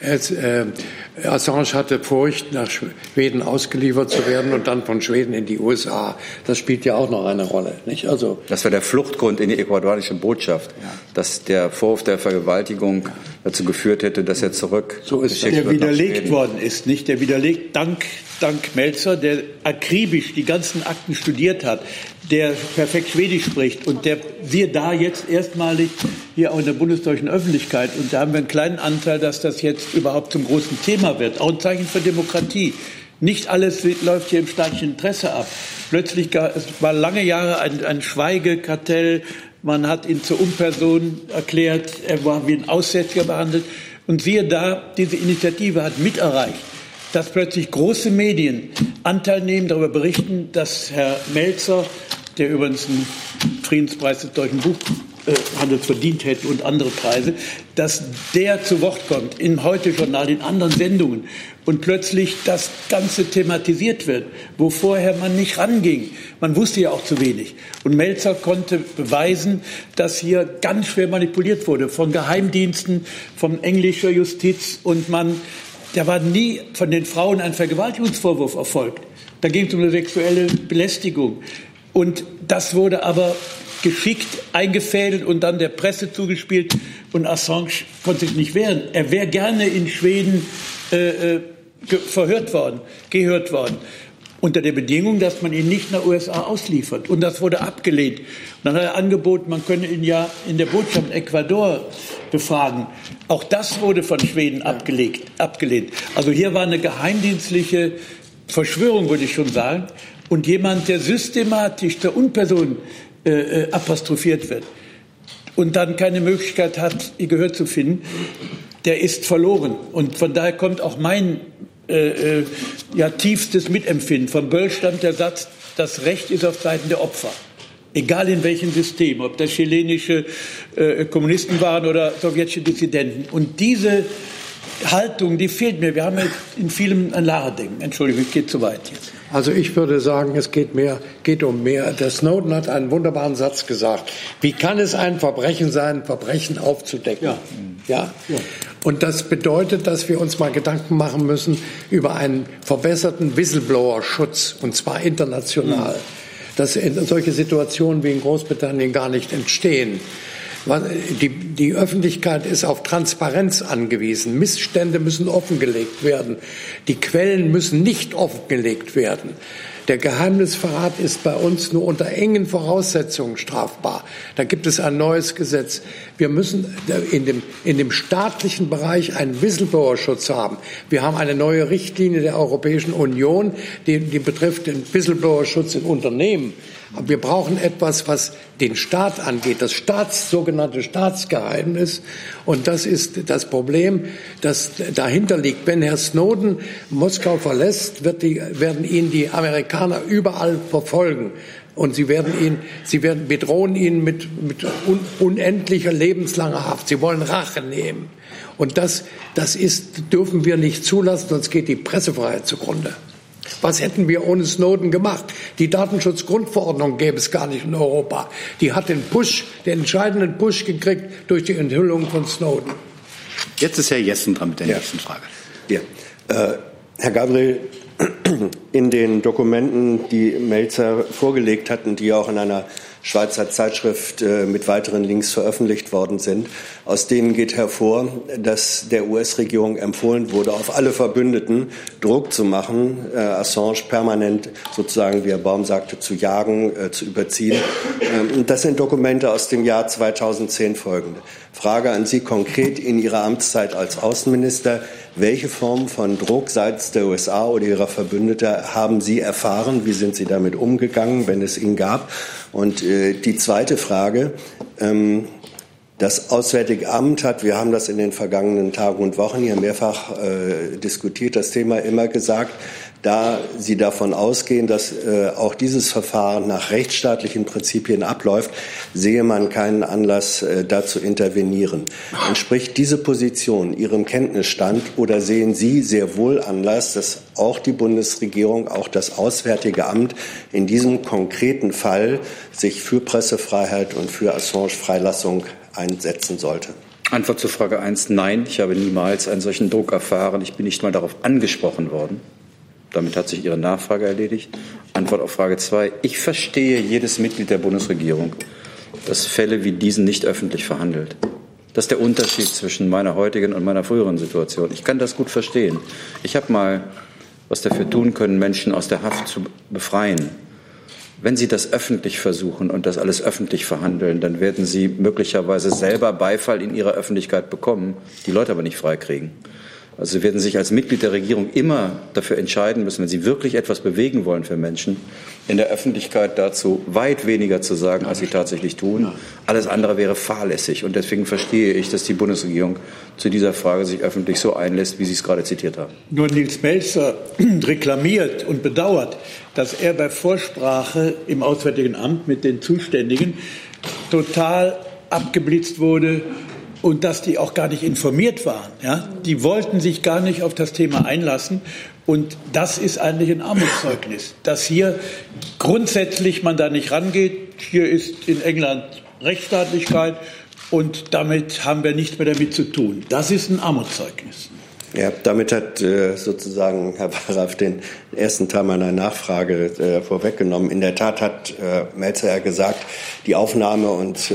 Assange hatte Furcht, nach Schweden ausgeliefert zu werden und dann von Schweden in die USA. Das spielt ja auch noch eine Rolle, nicht? Also das war der Fluchtgrund in die ecuadorianische Botschaft, dass der Vorwurf der Vergewaltigung dazu geführt hätte, dass er der widerlegt worden ist, nicht? Der widerlegt dank Melzer, der akribisch die ganzen Akten studiert hat, der perfekt Schwedisch spricht und der wir da jetzt erstmalig hier auch in der bundesdeutschen Öffentlichkeit, und da haben wir einen kleinen Anteil, dass das jetzt überhaupt zum großen Thema wird, auch ein Zeichen für Demokratie. Nicht alles läuft hier im staatlichen Interesse ab. Plötzlich es war lange Jahre ein Schweigekartell, man hat ihn zur Unperson erklärt, er war wie ein Aussätziger behandelt und siehe da, diese Initiative hat mit erreicht, dass plötzlich große Medien Anteil nehmen, darüber berichten, dass Herr Melzer, der übrigens einen Friedenspreis des deutschen Buchhandels verdient hätte und andere Preise, dass der zu Wort kommt im Heute-Journal, in anderen Sendungen und plötzlich das Ganze thematisiert wird, wo vorher man nicht ranging. Man wusste ja auch zu wenig. Und Melzer konnte beweisen, dass hier ganz schwer manipuliert wurde von Geheimdiensten, von englischer Justiz und da war nie von den Frauen ein Vergewaltigungsvorwurf erfolgt. Da ging es um eine sexuelle Belästigung. Und das wurde aber geschickt eingefädelt und dann der Presse zugespielt. Und Assange konnte sich nicht wehren. Er wäre gerne in Schweden gehört worden. Unter der Bedingung, dass man ihn nicht nach USA ausliefert. Und das wurde abgelehnt. Und dann hat er angeboten, man könne ihn ja in der Botschaft in Ecuador befragen. Auch das wurde von Schweden abgelehnt. Also hier war eine geheimdienstliche Verschwörung, würde ich schon sagen. Und jemand, der systematisch zur Unperson apostrophiert wird und dann keine Möglichkeit hat, ihr Gehör zu finden, der ist verloren. Und von daher kommt auch mein tiefstes Mitempfinden. Von Böll stammt der Satz, das Recht ist auf Seiten der Opfer. Egal in welchem System, ob das chilenische Kommunisten waren oder sowjetische Dissidenten. Und diese Haltung, die fehlt mir. Wir haben in vielem ein Lara-Denken. Entschuldigung, es geht zu weit jetzt. Also ich würde sagen, es geht um mehr. Der Snowden hat einen wunderbaren Satz gesagt. Wie kann es ein Verbrechen sein, Verbrechen aufzudecken? Ja. Und das bedeutet, dass wir uns mal Gedanken machen müssen über einen verbesserten Whistleblower-Schutz, und zwar international. Dass solche Situationen wie in Großbritannien gar nicht entstehen. Die Öffentlichkeit ist auf Transparenz angewiesen. Missstände müssen offengelegt werden. Die Quellen müssen nicht offengelegt werden. Der Geheimnisverrat ist bei uns nur unter engen Voraussetzungen strafbar. Da gibt es ein neues Gesetz. Wir müssen in dem staatlichen Bereich einen Whistleblower-Schutz haben. Wir haben eine neue Richtlinie der Europäischen Union, die betrifft den Whistleblower-Schutz in Unternehmen. Aber wir brauchen etwas, was den Staat angeht, das sogenannte Staatsgeheimnis. Und das ist das Problem, das dahinter liegt. Wenn Herr Snowden Moskau verlässt, werden ihn die Amerikaner überall verfolgen. Und sie bedrohen ihn mit unendlicher lebenslanger Haft. Sie wollen Rache nehmen. Und das dürfen wir nicht zulassen, sonst geht die Pressefreiheit zugrunde. Was hätten wir ohne Snowden gemacht? Die Datenschutzgrundverordnung gäbe es gar nicht in Europa. Die hat den entscheidenden Push gekriegt durch die Enthüllung von Snowden. Jetzt ist Herr Jessen dran mit der nächsten Frage. Ja. Herr Gabriel, in den Dokumenten, die Melzer vorgelegt hatten, die auch in einer Schweizer Zeitschrift mit weiteren Links veröffentlicht worden sind, aus denen geht hervor, dass der US-Regierung empfohlen wurde, auf alle Verbündeten Druck zu machen, Assange permanent sozusagen, wie Herr Baum sagte, zu jagen, zu überziehen. Das sind Dokumente aus dem Jahr 2010 folgende. Frage an Sie konkret in Ihrer Amtszeit als Außenminister. Welche Form von Druck seitens der USA oder ihrer Verbündeten haben Sie erfahren? Wie sind Sie damit umgegangen, wenn es ihn gab? Und die zweite Frage, das Auswärtige Amt hat, wir haben das in den vergangenen Tagen und Wochen hier mehrfach diskutiert, das Thema immer gesagt, da Sie davon ausgehen, dass auch dieses Verfahren nach rechtsstaatlichen Prinzipien abläuft, sehe man keinen Anlass, da zu intervenieren. Entspricht diese Position Ihrem Kenntnisstand oder sehen Sie sehr wohl Anlass, dass auch die Bundesregierung, auch das Auswärtige Amt in diesem konkreten Fall sich für Pressefreiheit und für Assange-Freilassung einsetzen sollte? Antwort zu Frage 1, nein, ich habe niemals einen solchen Druck erfahren. Ich bin nicht mal darauf angesprochen worden. Damit hat sich Ihre Nachfrage erledigt. Antwort auf Frage 2. Ich verstehe jedes Mitglied der Bundesregierung, das Fälle wie diesen nicht öffentlich verhandelt. Das ist der Unterschied zwischen meiner heutigen und meiner früheren Situation. Ich kann das gut verstehen. Ich habe mal was dafür tun können, Menschen aus der Haft zu befreien. Wenn Sie das öffentlich versuchen und das alles öffentlich verhandeln, dann werden Sie möglicherweise selber Beifall in Ihrer Öffentlichkeit bekommen, die Leute aber nicht freikriegen. Also Sie werden sich als Mitglied der Regierung immer dafür entscheiden müssen, wenn Sie wirklich etwas bewegen wollen für Menschen, in der Öffentlichkeit dazu weit weniger zu sagen, als Sie tatsächlich tun. Alles andere wäre fahrlässig. Und deswegen verstehe ich, dass die Bundesregierung zu dieser Frage sich öffentlich so einlässt, wie Sie es gerade zitiert haben. Nur Nils Melzer reklamiert und bedauert, dass er bei Vorsprache im Auswärtigen Amt mit den Zuständigen total abgeblitzt wurde und dass die auch gar nicht informiert waren. Ja? Die wollten sich gar nicht auf das Thema einlassen. Und das ist eigentlich ein Armutszeugnis, dass hier grundsätzlich man da nicht rangeht. Hier ist in England Rechtsstaatlichkeit und damit haben wir nichts mehr damit zu tun. Das ist ein Armutszeugnis. Ja, damit hat sozusagen Herr Wallraff den ersten Teil meiner Nachfrage vorweggenommen. In der Tat hat Melzer ja gesagt, die Aufnahme und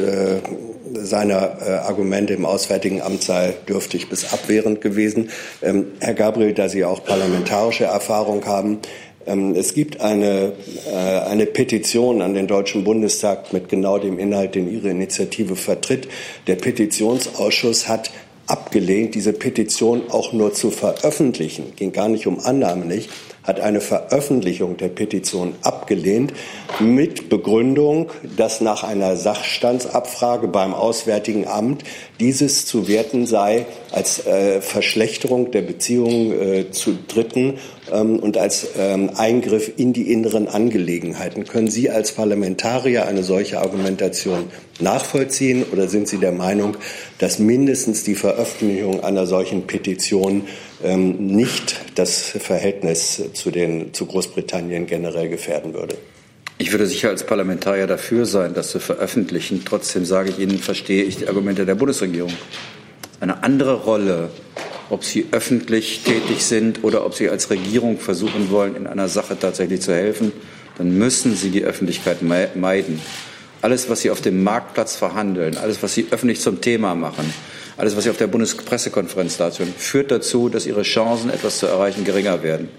seiner Argumente im Auswärtigen Amt sei dürftig bis abwehrend gewesen. Herr Gabriel, da Sie auch parlamentarische Erfahrung haben, es gibt eine Petition an den Deutschen Bundestag mit genau dem Inhalt, den Ihre Initiative vertritt. Der Petitionsausschuss hat abgelehnt, diese Petition auch nur zu veröffentlichen, ging gar nicht um Annahme nicht, hat eine Veröffentlichung der Petition abgelehnt mit Begründung, dass nach einer Sachstandsabfrage beim Auswärtigen Amt dieses zu werten sei als Verschlechterung der Beziehungen zu Dritten und als Eingriff in die inneren Angelegenheiten. Können Sie als Parlamentarier eine solche Argumentation nachvollziehen oder sind Sie der Meinung, dass mindestens die Veröffentlichung einer solchen Petition nicht das Verhältnis zu Großbritannien generell gefährden würde? Ich würde sicher als Parlamentarier dafür sein, das zu veröffentlichen. Trotzdem sage ich Ihnen, verstehe ich die Argumente der Bundesregierung. Eine andere Rolle, ob Sie öffentlich tätig sind oder ob Sie als Regierung versuchen wollen, in einer Sache tatsächlich zu helfen, dann müssen Sie die Öffentlichkeit meiden. Alles, was Sie auf dem Marktplatz verhandeln, alles, was Sie öffentlich zum Thema machen, alles, was Sie auf der Bundespressekonferenz dazu führt dazu, dass Ihre Chancen, etwas zu erreichen, geringer werden.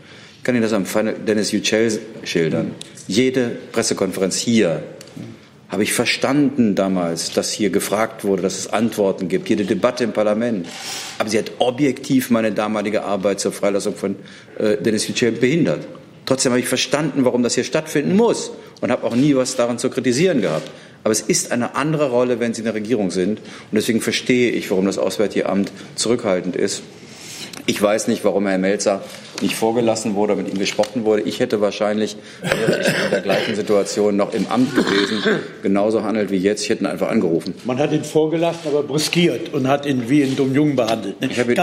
Ich kann Ihnen das am Fall Dennis Yücel schildern. Jede Pressekonferenz hier habe ich verstanden damals, dass hier gefragt wurde, dass es Antworten gibt, jede Debatte im Parlament. Aber sie hat objektiv meine damalige Arbeit zur Freilassung von Dennis Yücel behindert. Trotzdem habe ich verstanden, warum das hier stattfinden muss und habe auch nie was daran zu kritisieren gehabt. Aber es ist eine andere Rolle, wenn Sie in der Regierung sind. Und deswegen verstehe ich, warum das Auswärtige Amt zurückhaltend ist. Ich weiß nicht, warum Herr Melzer nicht vorgelassen wurde, mit ihm gesprochen wurde. Ich hätte wahrscheinlich, wäre ich in der gleichen Situation noch im Amt gewesen, genauso handelt wie jetzt. Ich hätte ihn einfach angerufen. Man hat ihn vorgelassen, aber brüskiert und hat ihn wie einen dummen Jungen behandelt. Ich habe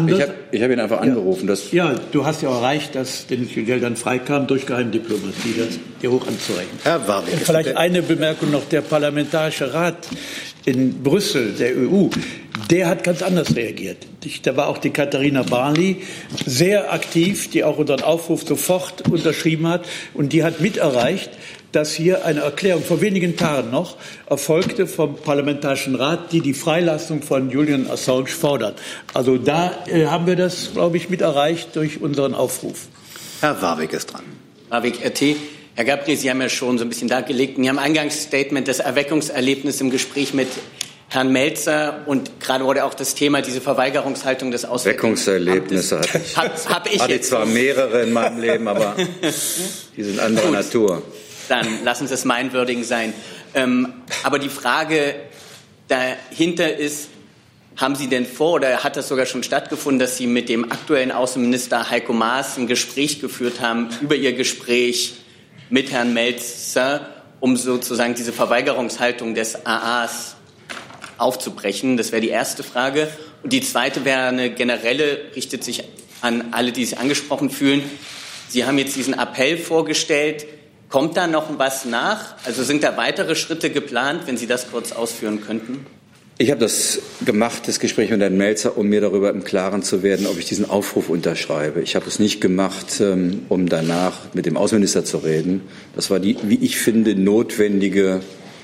ihn einfach angerufen. Du hast ja auch erreicht, dass Dennis Yücel dann freikam durch Geheimdiplomatie. Das ist dir hoch anzurechnen. Herr Warwick. Und vielleicht eine Bemerkung noch. Der Parlamentarische Rat in Brüssel, der EU, der hat ganz anders reagiert. Da war auch die Katharina Barley sehr aktiv, die auch unseren Aufruf sofort unterschrieben hat. Und die hat mit erreicht, dass hier eine Erklärung vor wenigen Tagen noch erfolgte vom Parlamentarischen Rat, die Freilassung von Julian Assange fordert. Also da haben wir das, glaube ich, mit erreicht durch unseren Aufruf. Herr Warwick ist dran. Warwick, RT. Herr Gabriel, Sie haben ja schon so ein bisschen dargelegt in Ihrem Eingangsstatement das Erweckungserlebnis im Gespräch mit Herrn Melzer und gerade wurde auch das Thema diese Verweigerungshaltung des Auswärtigen Amtes. Erweckungserlebnisse hatte ich zwar mehrere in meinem Leben, aber die sind anderer Natur. Dann lassen Sie es mein Würdigen sein. Aber die Frage dahinter ist, haben Sie denn vor, oder hat das sogar schon stattgefunden, dass Sie mit dem aktuellen Außenminister Heiko Maas ein Gespräch geführt haben über Ihr Gespräch mit Herrn Melzer, um sozusagen diese Verweigerungshaltung des AAs aufzubrechen? Das wäre die erste Frage. Und die zweite wäre eine generelle, richtet sich an alle, die sich angesprochen fühlen. Sie haben jetzt diesen Appell vorgestellt. Kommt da noch was nach? Also sind da weitere Schritte geplant, wenn Sie das kurz ausführen könnten? Ich habe das gemacht, das Gespräch mit Herrn Melzer, um mir darüber im Klaren zu werden, ob ich diesen Aufruf unterschreibe. Ich habe es nicht gemacht, um danach mit dem Außenminister zu reden. Das war die, wie ich finde, notwendige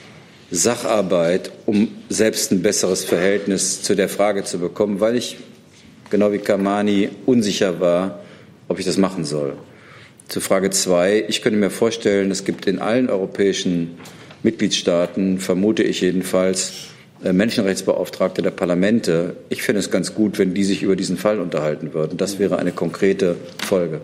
Sacharbeit, um selbst ein besseres Verhältnis zu der Frage zu bekommen, weil ich, genau wie Kamani, unsicher war, ob ich das machen soll. Zu Frage 2. Ich könnte mir vorstellen, es gibt in allen europäischen Mitgliedstaaten, vermute ich jedenfalls, Menschenrechtsbeauftragte der Parlamente. Ich finde es ganz gut, wenn die sich über diesen Fall unterhalten würden. Das wäre eine konkrete Folge.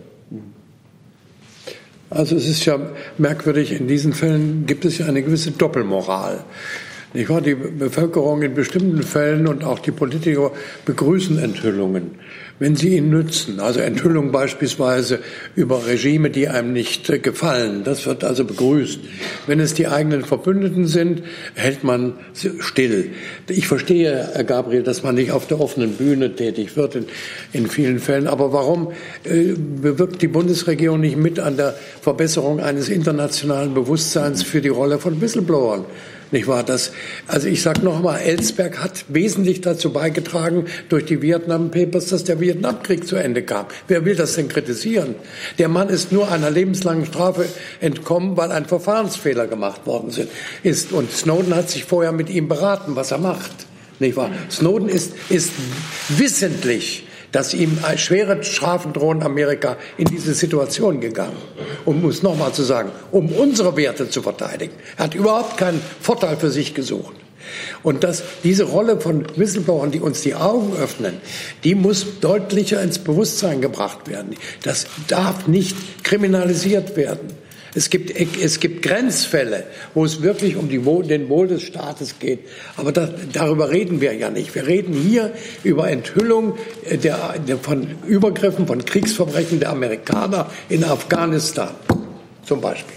Also es ist ja merkwürdig, in diesen Fällen gibt es ja eine gewisse Doppelmoral. Nicht wahr? Die Bevölkerung in bestimmten Fällen und auch die Politiker begrüßen Enthüllungen, wenn sie ihnen nützen. Also Enthüllungen beispielsweise über Regime, die einem nicht gefallen. Das wird also begrüßt. Wenn es die eigenen Verbündeten sind, hält man still. Ich verstehe, Herr Gabriel, dass man nicht auf der offenen Bühne tätig wird in vielen Fällen. Aber warum bewirkt die Bundesregierung nicht mit an der Verbesserung eines internationalen Bewusstseins für die Rolle von Whistleblowern? Nicht wahr? Also ich sage noch einmal, Ellsberg hat wesentlich dazu beigetragen durch die Vietnam Papers, dass der Vietnamkrieg zu Ende kam. Wer will das denn kritisieren? Der Mann ist nur einer lebenslangen Strafe entkommen, weil ein Verfahrensfehler gemacht worden ist. Und Snowden hat sich vorher mit ihm beraten, was er macht. Nicht wahr? Snowden ist wissentlich, dass ihm schwere Strafen drohen, Amerika in diese Situation gegangen. Um es nochmal zu sagen, um unsere Werte zu verteidigen. Er hat überhaupt keinen Vorteil für sich gesucht. Und diese Rolle von Whistleblowern, die uns die Augen öffnen, die muss deutlicher ins Bewusstsein gebracht werden. Das darf nicht kriminalisiert werden. Es gibt Grenzfälle, wo es wirklich um den Wohl des Staates geht. Aber darüber reden wir ja nicht. Wir reden hier über Enthüllung von Übergriffen, von Kriegsverbrechen der Amerikaner in Afghanistan zum Beispiel.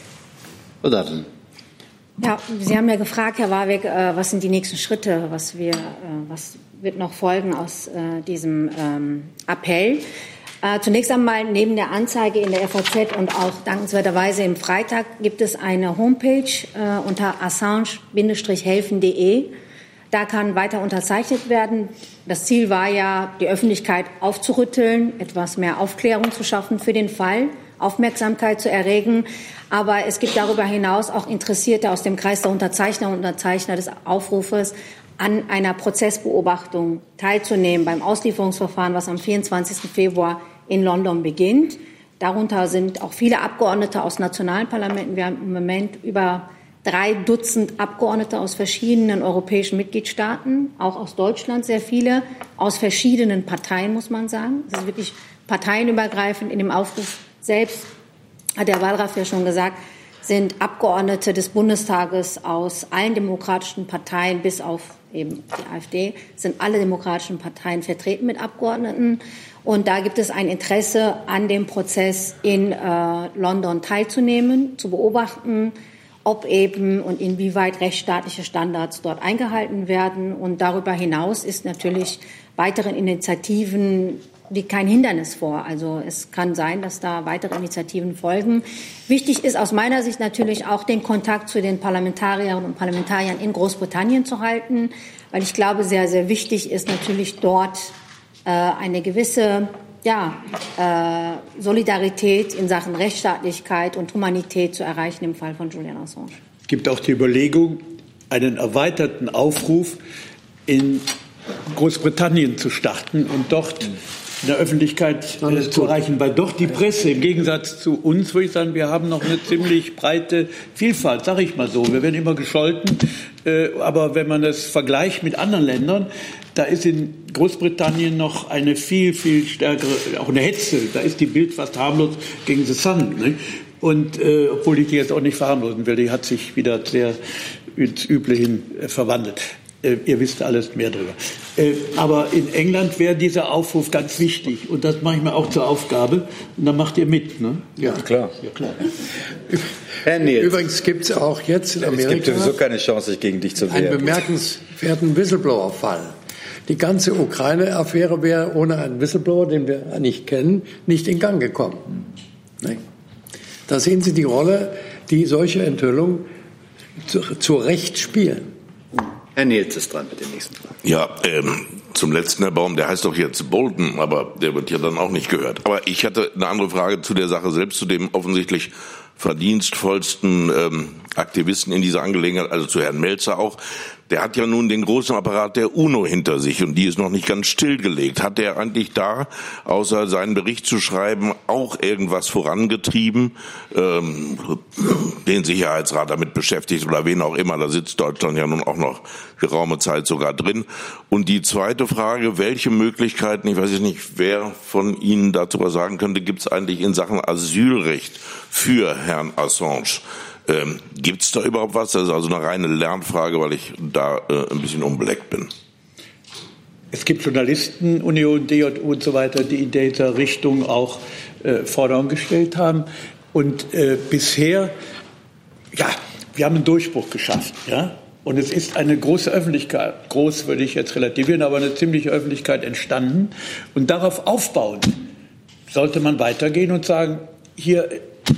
Ja, Sie haben ja gefragt, Herr Warwick, was sind die nächsten Schritte, was wird noch folgen aus diesem Appell? Zunächst einmal neben der Anzeige in der FAZ und auch dankenswerterweise im Freitag gibt es eine Homepage unter assange-helfen.de. Da kann weiter unterzeichnet werden. Das Ziel war ja, die Öffentlichkeit aufzurütteln, etwas mehr Aufklärung zu schaffen für den Fall, Aufmerksamkeit zu erregen. Aber es gibt darüber hinaus auch Interessierte aus dem Kreis der Unterzeichner und Unterzeichner des Aufrufes, an einer Prozessbeobachtung teilzunehmen beim Auslieferungsverfahren, was am 24. Februar in London beginnt. Darunter sind auch viele Abgeordnete aus nationalen Parlamenten. Wir haben im Moment über 3 Dutzend Abgeordnete aus verschiedenen europäischen Mitgliedstaaten, auch aus Deutschland sehr viele, aus verschiedenen Parteien, muss man sagen. Es ist wirklich parteienübergreifend. In dem Aufruf selbst hat der Wallraff ja schon gesagt, sind Abgeordnete des Bundestages aus allen demokratischen Parteien, bis auf eben die AfD, sind alle demokratischen Parteien vertreten mit Abgeordneten. Und da gibt es ein Interesse an dem Prozess in London teilzunehmen, zu beobachten, ob eben und inwieweit rechtsstaatliche Standards dort eingehalten werden. Und darüber hinaus ist natürlich weiteren Initiativen liegt kein Hindernis vor. Also es kann sein, dass da weitere Initiativen folgen. Wichtig ist aus meiner Sicht natürlich auch den Kontakt zu den Parlamentarierinnen und Parlamentariern in Großbritannien zu halten, weil ich glaube, sehr, sehr wichtig ist natürlich dort eine gewisse Solidarität in Sachen Rechtsstaatlichkeit und Humanität zu erreichen im Fall von Julian Assange. Es gibt auch die Überlegung, einen erweiterten Aufruf in Großbritannien zu starten und dort in der Öffentlichkeit zu erreichen, weil doch die Presse im Gegensatz zu uns, würde ich sagen, wir haben noch eine ziemlich breite Vielfalt, sage ich mal so. Wir werden immer gescholten, aber wenn man das vergleicht mit anderen Ländern, da ist in Großbritannien noch eine viel, viel stärkere, auch eine Hetze. Da ist die Bild fast harmlos gegen The Sun. Ne? Und obwohl ich die jetzt auch nicht verharmlosen will, die hat sich wieder sehr ins Üble hin verwandelt. Ihr wisst alles mehr darüber. Aber in England wäre dieser Aufruf ganz wichtig. Und das mache ich mir auch zur Aufgabe. Und dann macht ihr mit, ne? Ja, klar. Ja, klar. Herr Nils. Übrigens gibt es auch jetzt in Amerika... Es gibt sowieso keine Chance, sich gegen dich zu wehren. ...einen bemerkenswerten Whistleblower-Fall. Die ganze Ukraine-Affäre wäre ohne einen Whistleblower, den wir nicht kennen, nicht in Gang gekommen. Da sehen Sie die Rolle, die solche Enthüllungen zu Recht spielen. Herr Nils ist dran mit den nächsten Fragen. Ja, zum letzten, Herr Baum, der heißt doch jetzt Bolton, aber der wird ja dann auch nicht gehört. Aber ich hatte eine andere Frage zu der Sache selbst, zu dem offensichtlich verdienstvollsten Aktivisten in dieser Angelegenheit, also zu Herrn Melzer auch. Der hat ja nun den großen Apparat der UNO hinter sich und die ist noch nicht ganz stillgelegt. Hat er eigentlich da, außer seinen Bericht zu schreiben, auch irgendwas vorangetrieben, den Sicherheitsrat damit beschäftigt oder wen auch immer? Da sitzt Deutschland ja nun auch noch geraume Zeit sogar drin. Und die zweite Frage, welche Möglichkeiten, ich weiß jetzt nicht, wer von Ihnen dazu was sagen könnte, gibt es eigentlich in Sachen Asylrecht für Herrn Assange? Gibt es da überhaupt was? Das ist also eine reine Lernfrage, weil ich da ein bisschen unbeleckt bin. Es gibt Journalistenunion, DJU und so weiter, die in dieser Richtung auch Forderungen gestellt haben. Und bisher, ja, wir haben einen Durchbruch geschafft. Ja? Und es ist eine große Öffentlichkeit, groß würde ich jetzt relativieren, aber eine ziemliche Öffentlichkeit entstanden. Und darauf aufbauend sollte man weitergehen und sagen, hier,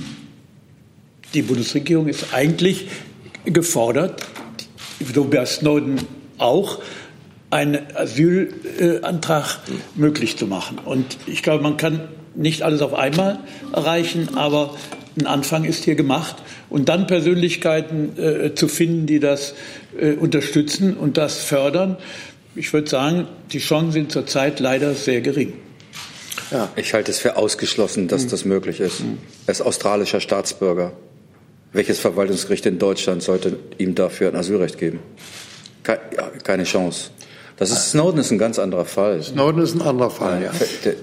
die Bundesregierung ist eigentlich gefordert, so bei Snowden auch, einen Asylantrag möglich zu machen. Und ich glaube, man kann nicht alles auf einmal erreichen, aber ein Anfang ist hier gemacht. Und dann Persönlichkeiten zu finden, die das unterstützen und das fördern. Ich würde sagen, die Chancen sind zurzeit leider sehr gering. Ja, ich halte es für ausgeschlossen, dass das möglich ist. Er ist australischer Staatsbürger. Welches Verwaltungsgericht in Deutschland sollte ihm dafür ein Asylrecht geben? Keine Chance. Snowden ist ein ganz anderer Fall. Snowden ist ein anderer Fall, ja.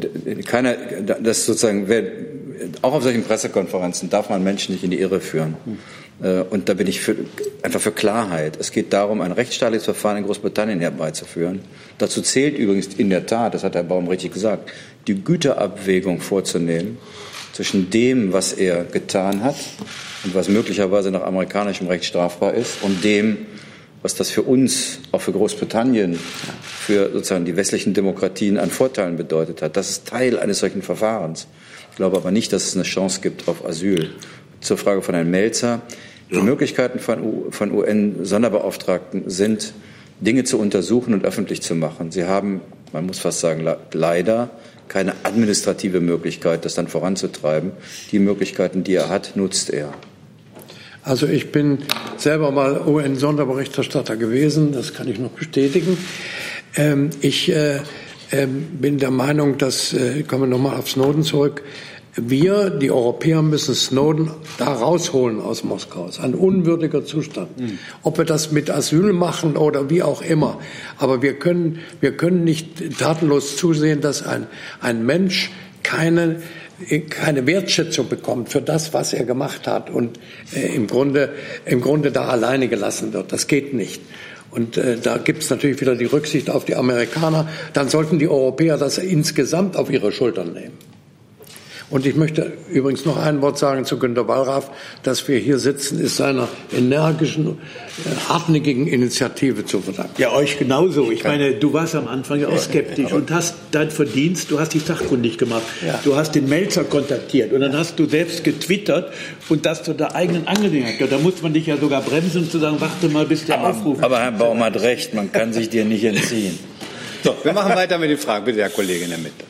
Das sozusagen, auch auf solchen Pressekonferenzen darf man Menschen nicht in die Irre führen. Und da bin ich einfach für Klarheit. Es geht darum, ein rechtsstaatliches Verfahren in Großbritannien herbeizuführen. Dazu zählt übrigens in der Tat, das hat Herr Baum richtig gesagt, die Güterabwägung vorzunehmen zwischen dem, was er getan hat und was möglicherweise nach amerikanischem Recht strafbar ist, und dem, was das für uns, auch für Großbritannien, für sozusagen die westlichen Demokratien an Vorteilen bedeutet hat. Das ist Teil eines solchen Verfahrens. Ich glaube aber nicht, dass es eine Chance gibt auf Asyl. Zur Frage von Herrn Melzer. Die Möglichkeiten von UN-Sonderbeauftragten sind, Dinge zu untersuchen und öffentlich zu machen. Sie haben, man muss fast sagen, leider keine administrative Möglichkeit, das dann voranzutreiben. Die Möglichkeiten, die er hat, nutzt er. Also ich bin selber mal UN-Sonderberichterstatter gewesen, das kann ich noch bestätigen. Ich bin der Meinung, dass, kommen wir nochmal auf Snowden zurück, Wir, die Europäer, müssen Snowden da rausholen aus Moskau. Es ist ein unwürdiger Zustand. Ob wir das mit Asyl machen oder wie auch immer. Aber wir können nicht tatenlos zusehen, dass ein Mensch keine Wertschätzung bekommt für das, was er gemacht hat und im Grunde da alleine gelassen wird. Das geht nicht. Und da gibt es natürlich wieder die Rücksicht auf die Amerikaner. Dann sollten die Europäer das insgesamt auf ihre Schultern nehmen. Und ich möchte übrigens noch ein Wort sagen zu Günter Wallraff. Dass wir hier sitzen, ist seiner energischen, hartnäckigen Initiative zu verdanken. Ja, euch genauso. Ich meine, du warst am Anfang ja auch skeptisch und hast dein Verdienst, du hast dich sachkundig gemacht. Ja. Du hast den Melzer kontaktiert und dann hast du selbst getwittert und das zu der eigenen Angelegenheit. Da muss man dich ja sogar bremsen und zu sagen, warte mal, bis der Aufruf... Aber Herr Baum hat recht, man kann sich dir nicht entziehen. So, wir machen weiter mit den Fragen. Bitte, Herr Kollege in der Mitte.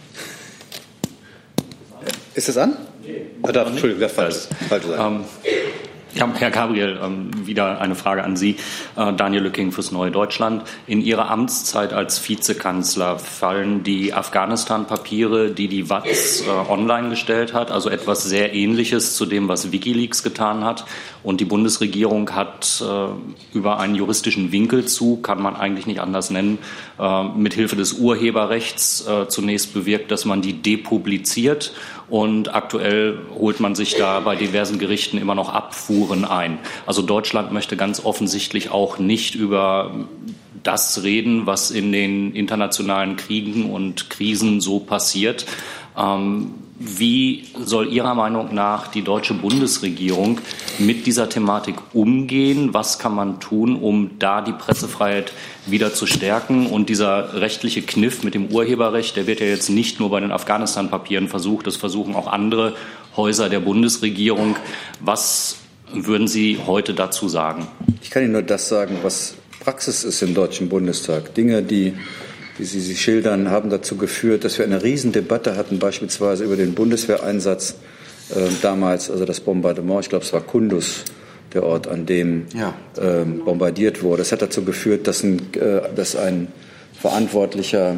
Ist das an? Entschuldigung, das falsch sein. Ja, Herr Gabriel, wieder eine Frage an Sie. Daniel Lücking fürs Neue Deutschland. In Ihrer Amtszeit als Vizekanzler fallen die Afghanistan-Papiere, die WAZ online gestellt hat, also etwas sehr Ähnliches zu dem, was WikiLeaks getan hat. Und die Bundesregierung hat über einen juristischen Winkelzug, kann man eigentlich nicht anders nennen, mithilfe des Urheberrechts zunächst bewirkt, dass man die depubliziert. Und aktuell holt man sich da bei diversen Gerichten immer noch Abfuhren ein. Also Deutschland möchte ganz offensichtlich auch nicht über das reden, was in den internationalen Kriegen und Krisen so passiert. Wie soll Ihrer Meinung nach die deutsche Bundesregierung mit dieser Thematik umgehen? Was kann man tun, um da die Pressefreiheit wieder zu stärken? Und dieser rechtliche Kniff mit dem Urheberrecht, der wird ja jetzt nicht nur bei den Afghanistan-Papieren versucht, das versuchen auch andere Häuser der Bundesregierung. Was würden Sie heute dazu sagen? Ich kann Ihnen nur das sagen, was Praxis ist im Deutschen Bundestag. Dinge, die wie Sie sie schildern, haben dazu geführt, dass wir eine Riesendebatte hatten, beispielsweise über den Bundeswehreinsatz damals, also das Bombardement, ich glaube, es war Kunduz, der Ort, an dem bombardiert wurde. Das hat dazu geführt, dass ein verantwortlicher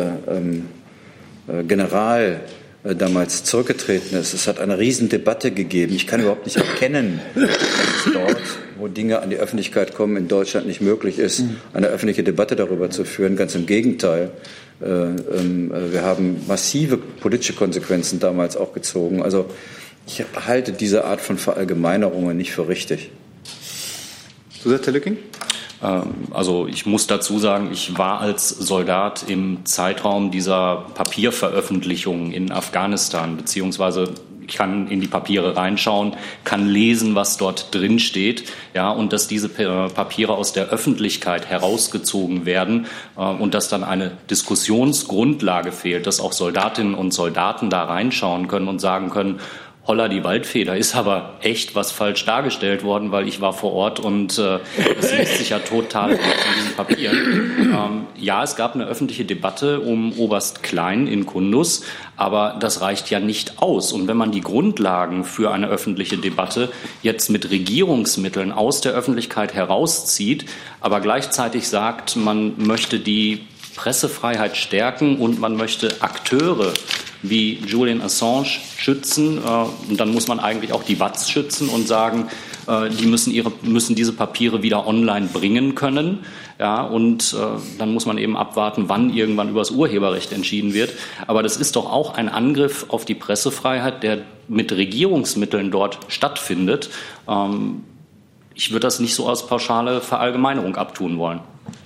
General damals zurückgetreten ist. Es hat eine Riesendebatte gegeben. Ich kann überhaupt nicht erkennen, dass es dort, wo Dinge an die Öffentlichkeit kommen, in Deutschland nicht möglich ist, eine öffentliche Debatte darüber zu führen. Ganz im Gegenteil. Wir haben massive politische Konsequenzen damals auch gezogen. Also ich halte diese Art von Verallgemeinerungen nicht für richtig. Zusatz, Herr Lücking? Also ich muss dazu sagen, ich war als Soldat im Zeitraum dieser Papierveröffentlichung in Afghanistan, beziehungsweise ich kann in die Papiere reinschauen, kann lesen, was dort drin steht, ja, und dass diese Papiere aus der Öffentlichkeit herausgezogen werden und dass dann eine Diskussionsgrundlage fehlt, dass auch Soldatinnen und Soldaten da reinschauen können und sagen können, holla die Waldfee, da ist aber echt was falsch dargestellt worden, weil ich war vor Ort und das liest sich ja total aus in diesen Papieren. Ja, es gab eine öffentliche Debatte um Oberst Klein in Kunduz, aber das reicht ja nicht aus. Und wenn man die Grundlagen für eine öffentliche Debatte jetzt mit Regierungsmitteln aus der Öffentlichkeit herauszieht, aber gleichzeitig sagt, man möchte die Pressefreiheit stärken und man möchte Akteure wie Julian Assange schützen, und dann muss man eigentlich auch die WAZ schützen und sagen, die müssen diese Papiere wieder online bringen können, ja, und dann muss man eben abwarten, wann irgendwann über das Urheberrecht entschieden wird. Aber das ist doch auch ein Angriff auf die Pressefreiheit, der mit Regierungsmitteln dort stattfindet. Ich würde das nicht so als pauschale Verallgemeinerung abtun wollen.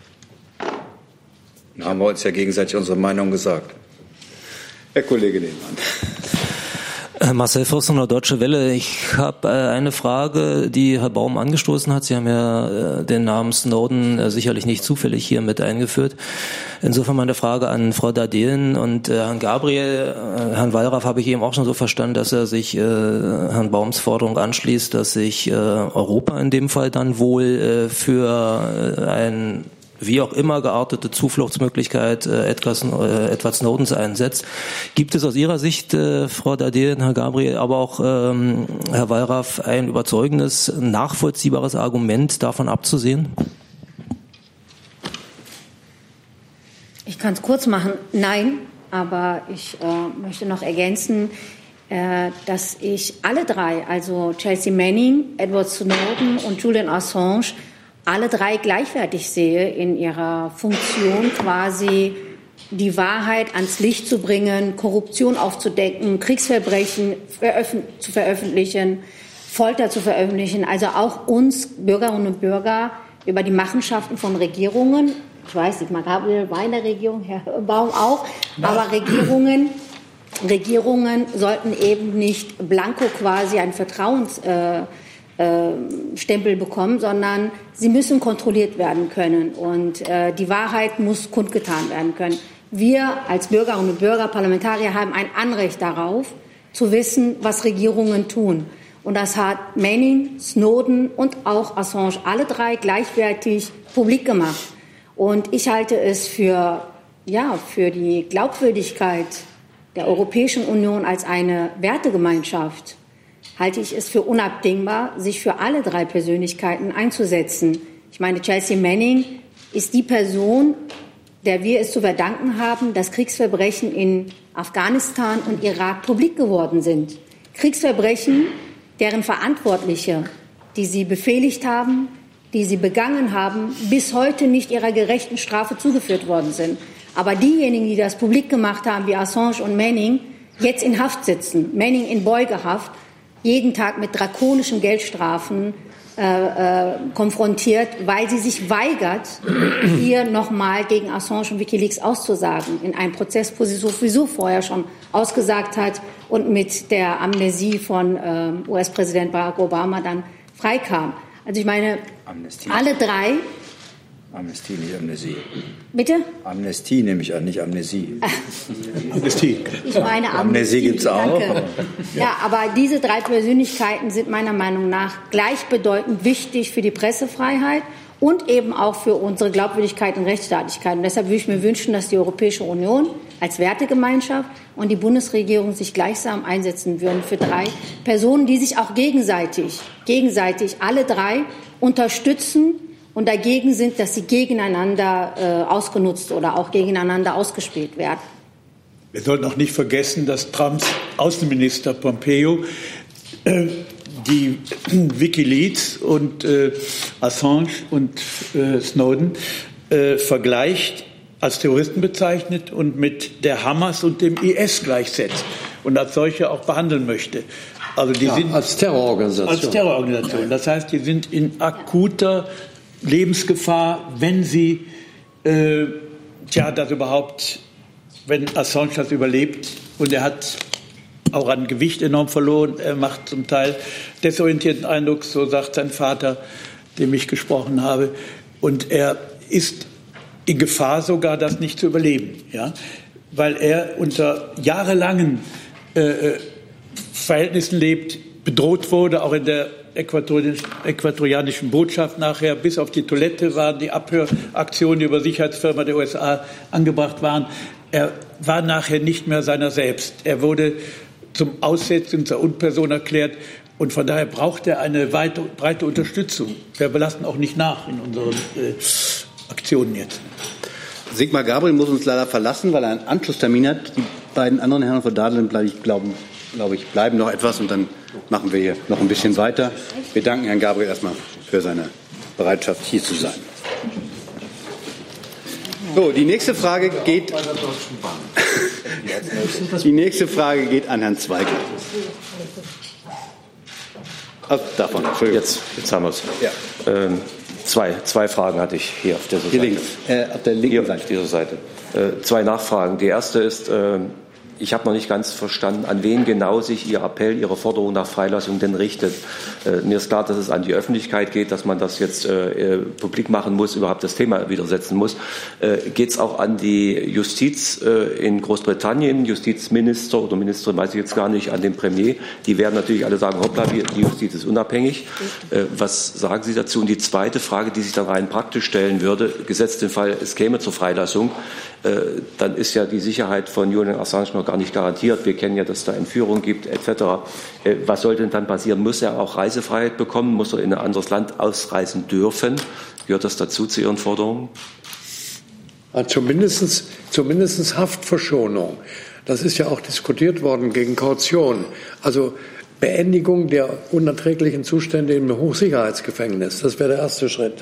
Da haben wir uns ja gegenseitig unsere Meinung gesagt. Herr Kollege Lehmann. Marcel Forstner, Deutsche Welle. Ich habe eine Frage, die Herr Baum angestoßen hat. Sie haben ja den Namen Snowden sicherlich nicht zufällig hier mit eingeführt. Insofern meine Frage an Frau Dardelen und Herrn Gabriel. Herrn Wallraff habe ich eben auch schon so verstanden, dass er sich Herrn Baums Forderung anschließt, dass sich Europa in dem Fall dann wohl für ein wie auch immer geartete Zufluchtsmöglichkeit Edward Snowdens einsetzt. Gibt es aus Ihrer Sicht, Frau Dardelen, Herr Gabriel, aber auch Herr Wallraff, ein überzeugendes, nachvollziehbares Argument davon abzusehen? Ich kann es kurz machen. Nein, aber ich möchte noch ergänzen, dass ich alle drei, also Chelsea Manning, Edward Snowden und Julian Assange, alle drei gleichwertig sehe in ihrer Funktion, quasi die Wahrheit ans Licht zu bringen, Korruption aufzudecken, Kriegsverbrechen zu veröffentlichen, Folter zu veröffentlichen, also auch uns Bürgerinnen und Bürger über die Machenschaften von Regierungen, ich weiß nicht, Gabriel war in der Regierung, Herr Baum auch, aber Regierungen sollten eben nicht blanko quasi einen Vertrauensstempel bekommen, sondern sie müssen kontrolliert werden können und die Wahrheit muss kundgetan werden können. Wir als Bürgerinnen und Bürger, Parlamentarier haben ein Anrecht darauf, zu wissen, was Regierungen tun. Und das hat Manning, Snowden und auch Assange alle drei gleichwertig publik gemacht. Und ich halte es für die Glaubwürdigkeit der Europäischen Union als eine Wertegemeinschaft, halte ich es für unabdingbar, sich für alle drei Persönlichkeiten einzusetzen. Ich meine, Chelsea Manning ist die Person, der wir es zu verdanken haben, dass Kriegsverbrechen in Afghanistan und Irak publik geworden sind. Kriegsverbrechen, deren Verantwortliche, die sie befehligt haben, die sie begangen haben, bis heute nicht ihrer gerechten Strafe zugeführt worden sind. Aber diejenigen, die das publik gemacht haben, wie Assange und Manning, jetzt in Haft sitzen, Manning in Beugehaft, jeden Tag mit drakonischen Geldstrafen konfrontiert, weil sie sich weigert, hier nochmal gegen Assange und WikiLeaks auszusagen, in einem Prozess, wo sie sowieso vorher schon ausgesagt hat und mit der Amnesie von US-Präsident Barack Obama dann freikam. Also ich meine, Amnestie. Alle drei. Amnestie, nicht Amnesie. Bitte? Amnestie nehme ich an, nicht Amnesie. Amnestie. Ich meine Amnesie gibt es auch. Danke. Ja, aber diese drei Persönlichkeiten sind meiner Meinung nach gleichbedeutend wichtig für die Pressefreiheit und eben auch für unsere Glaubwürdigkeit und Rechtsstaatlichkeit. Und deshalb würde ich mir wünschen, dass die Europäische Union als Wertegemeinschaft und die Bundesregierung sich gleichsam einsetzen würden für drei Personen, die sich auch gegenseitig alle drei unterstützen und dagegen sind, dass sie gegeneinander ausgenutzt oder auch gegeneinander ausgespielt werden. Wir sollten auch nicht vergessen, dass Trumps Außenminister Pompeo die WikiLeaks und Assange und Snowden vergleicht, als Terroristen bezeichnet und mit der Hamas und dem IS gleichsetzt und als solche auch behandeln möchte. Also die sind als Terrororganisation. Als Terrororganisation. Das heißt, die sind in akuter Lebensgefahr, wenn sie das überhaupt, wenn Assange das überlebt, und er hat auch an Gewicht enorm verloren, er macht zum Teil desorientierten Eindruck, so sagt sein Vater, dem ich gesprochen habe, und er ist in Gefahr sogar, das nicht zu überleben, ja, weil er unter jahrelangen Verhältnissen lebt, bedroht wurde, auch in der äquatorianischen Botschaft nachher, bis auf die Toilette waren die Abhöraktionen, die über Sicherheitsfirma der USA angebracht waren. Er war nachher nicht mehr seiner selbst. Er wurde zum Aussätzigen, zur Unperson erklärt, und von daher braucht er eine breite Unterstützung. Wir belassen auch nicht nach in unseren Aktionen jetzt. Sigmar Gabriel muss uns leider verlassen, weil er einen Anschlusstermin hat. Die beiden anderen Herren von Dadeln bleiben noch etwas, und dann machen wir hier noch ein bisschen weiter. Wir danken Herrn Gabriel erstmal für seine Bereitschaft, hier zu sein. So, die nächste Frage geht an Herrn Zweigelt. Davon. Jetzt haben wir es. Ja. Zwei Fragen hatte ich hier auf dieser Seite. Auf der linken Seite. Auf dieser Seite. Zwei Nachfragen. Die erste ist, ich habe noch nicht ganz verstanden, an wen genau sich Ihr Appell, Ihre Forderung nach Freilassung denn richtet. Mir ist klar, dass es an die Öffentlichkeit geht, dass man das jetzt publik machen muss, überhaupt das Thema wieder setzen muss. Geht es auch an die Justiz in Großbritannien, Justizminister oder Ministerin, weiß ich jetzt gar nicht, an den Premier? Die werden natürlich alle sagen, hoppla, die Justiz ist unabhängig. Was sagen Sie dazu? Und die zweite Frage, die sich dann rein praktisch stellen würde, gesetzt den Fall, es käme zur Freilassung, dann ist ja die Sicherheit von Julian Assange noch gar nicht garantiert. Wir kennen ja, dass es da Entführung gibt, etc. Was sollte denn dann passieren? Muss er auch Reisefreiheit bekommen? Muss er in ein anderes Land ausreisen dürfen? Gehört das dazu zu Ihren Forderungen? Zumindest Haftverschonung. Das ist ja auch diskutiert worden gegen Kaution. Also Beendigung der unerträglichen Zustände im Hochsicherheitsgefängnis. Das wäre der erste Schritt.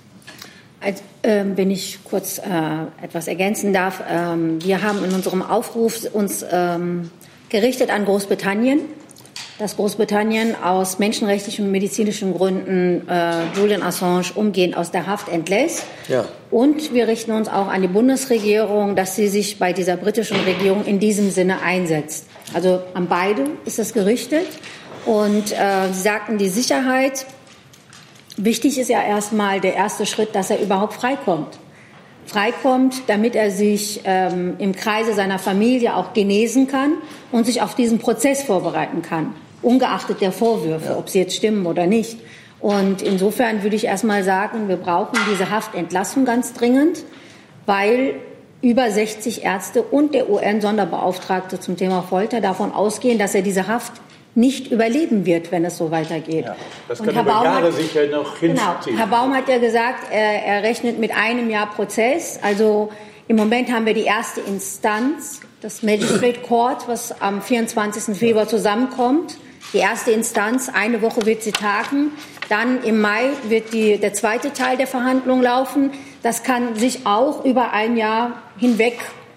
Wenn ich kurz etwas ergänzen darf. Wir haben in unserem Aufruf uns gerichtet an Großbritannien, dass Großbritannien aus menschenrechtlichen und medizinischen Gründen Julian Assange umgehend aus der Haft entlässt. Ja. Und wir richten uns auch an die Bundesregierung, dass sie sich bei dieser britischen Regierung in diesem Sinne einsetzt. Also an beide ist es gerichtet. Und Sie sagten, die Sicherheit. Wichtig ist ja erstmal der erste Schritt, dass er überhaupt freikommt. Freikommt, damit er sich im Kreise seiner Familie auch genesen kann und sich auf diesen Prozess vorbereiten kann, ungeachtet der Vorwürfe, ob sie jetzt stimmen oder nicht. Und insofern würde ich erstmal sagen, wir brauchen diese Haftentlassung ganz dringend, weil über 60 Ärzte und der UN-Sonderbeauftragte zum Thema Folter davon ausgehen, dass er diese Haft nicht überleben wird, wenn es so weitergeht. Ja, das kann über Jahre sicher noch hinziehen. Genau. Herr Baum hat ja gesagt, er rechnet mit einem Jahr Prozess. Also im Moment haben wir die erste Instanz, das Magistrate Court, was am 24. Februar zusammenkommt. Die erste Instanz, eine Woche wird sie tagen. Dann im Mai wird der zweite Teil der Verhandlung laufen. Das kann sich auch über ein Jahr hinweg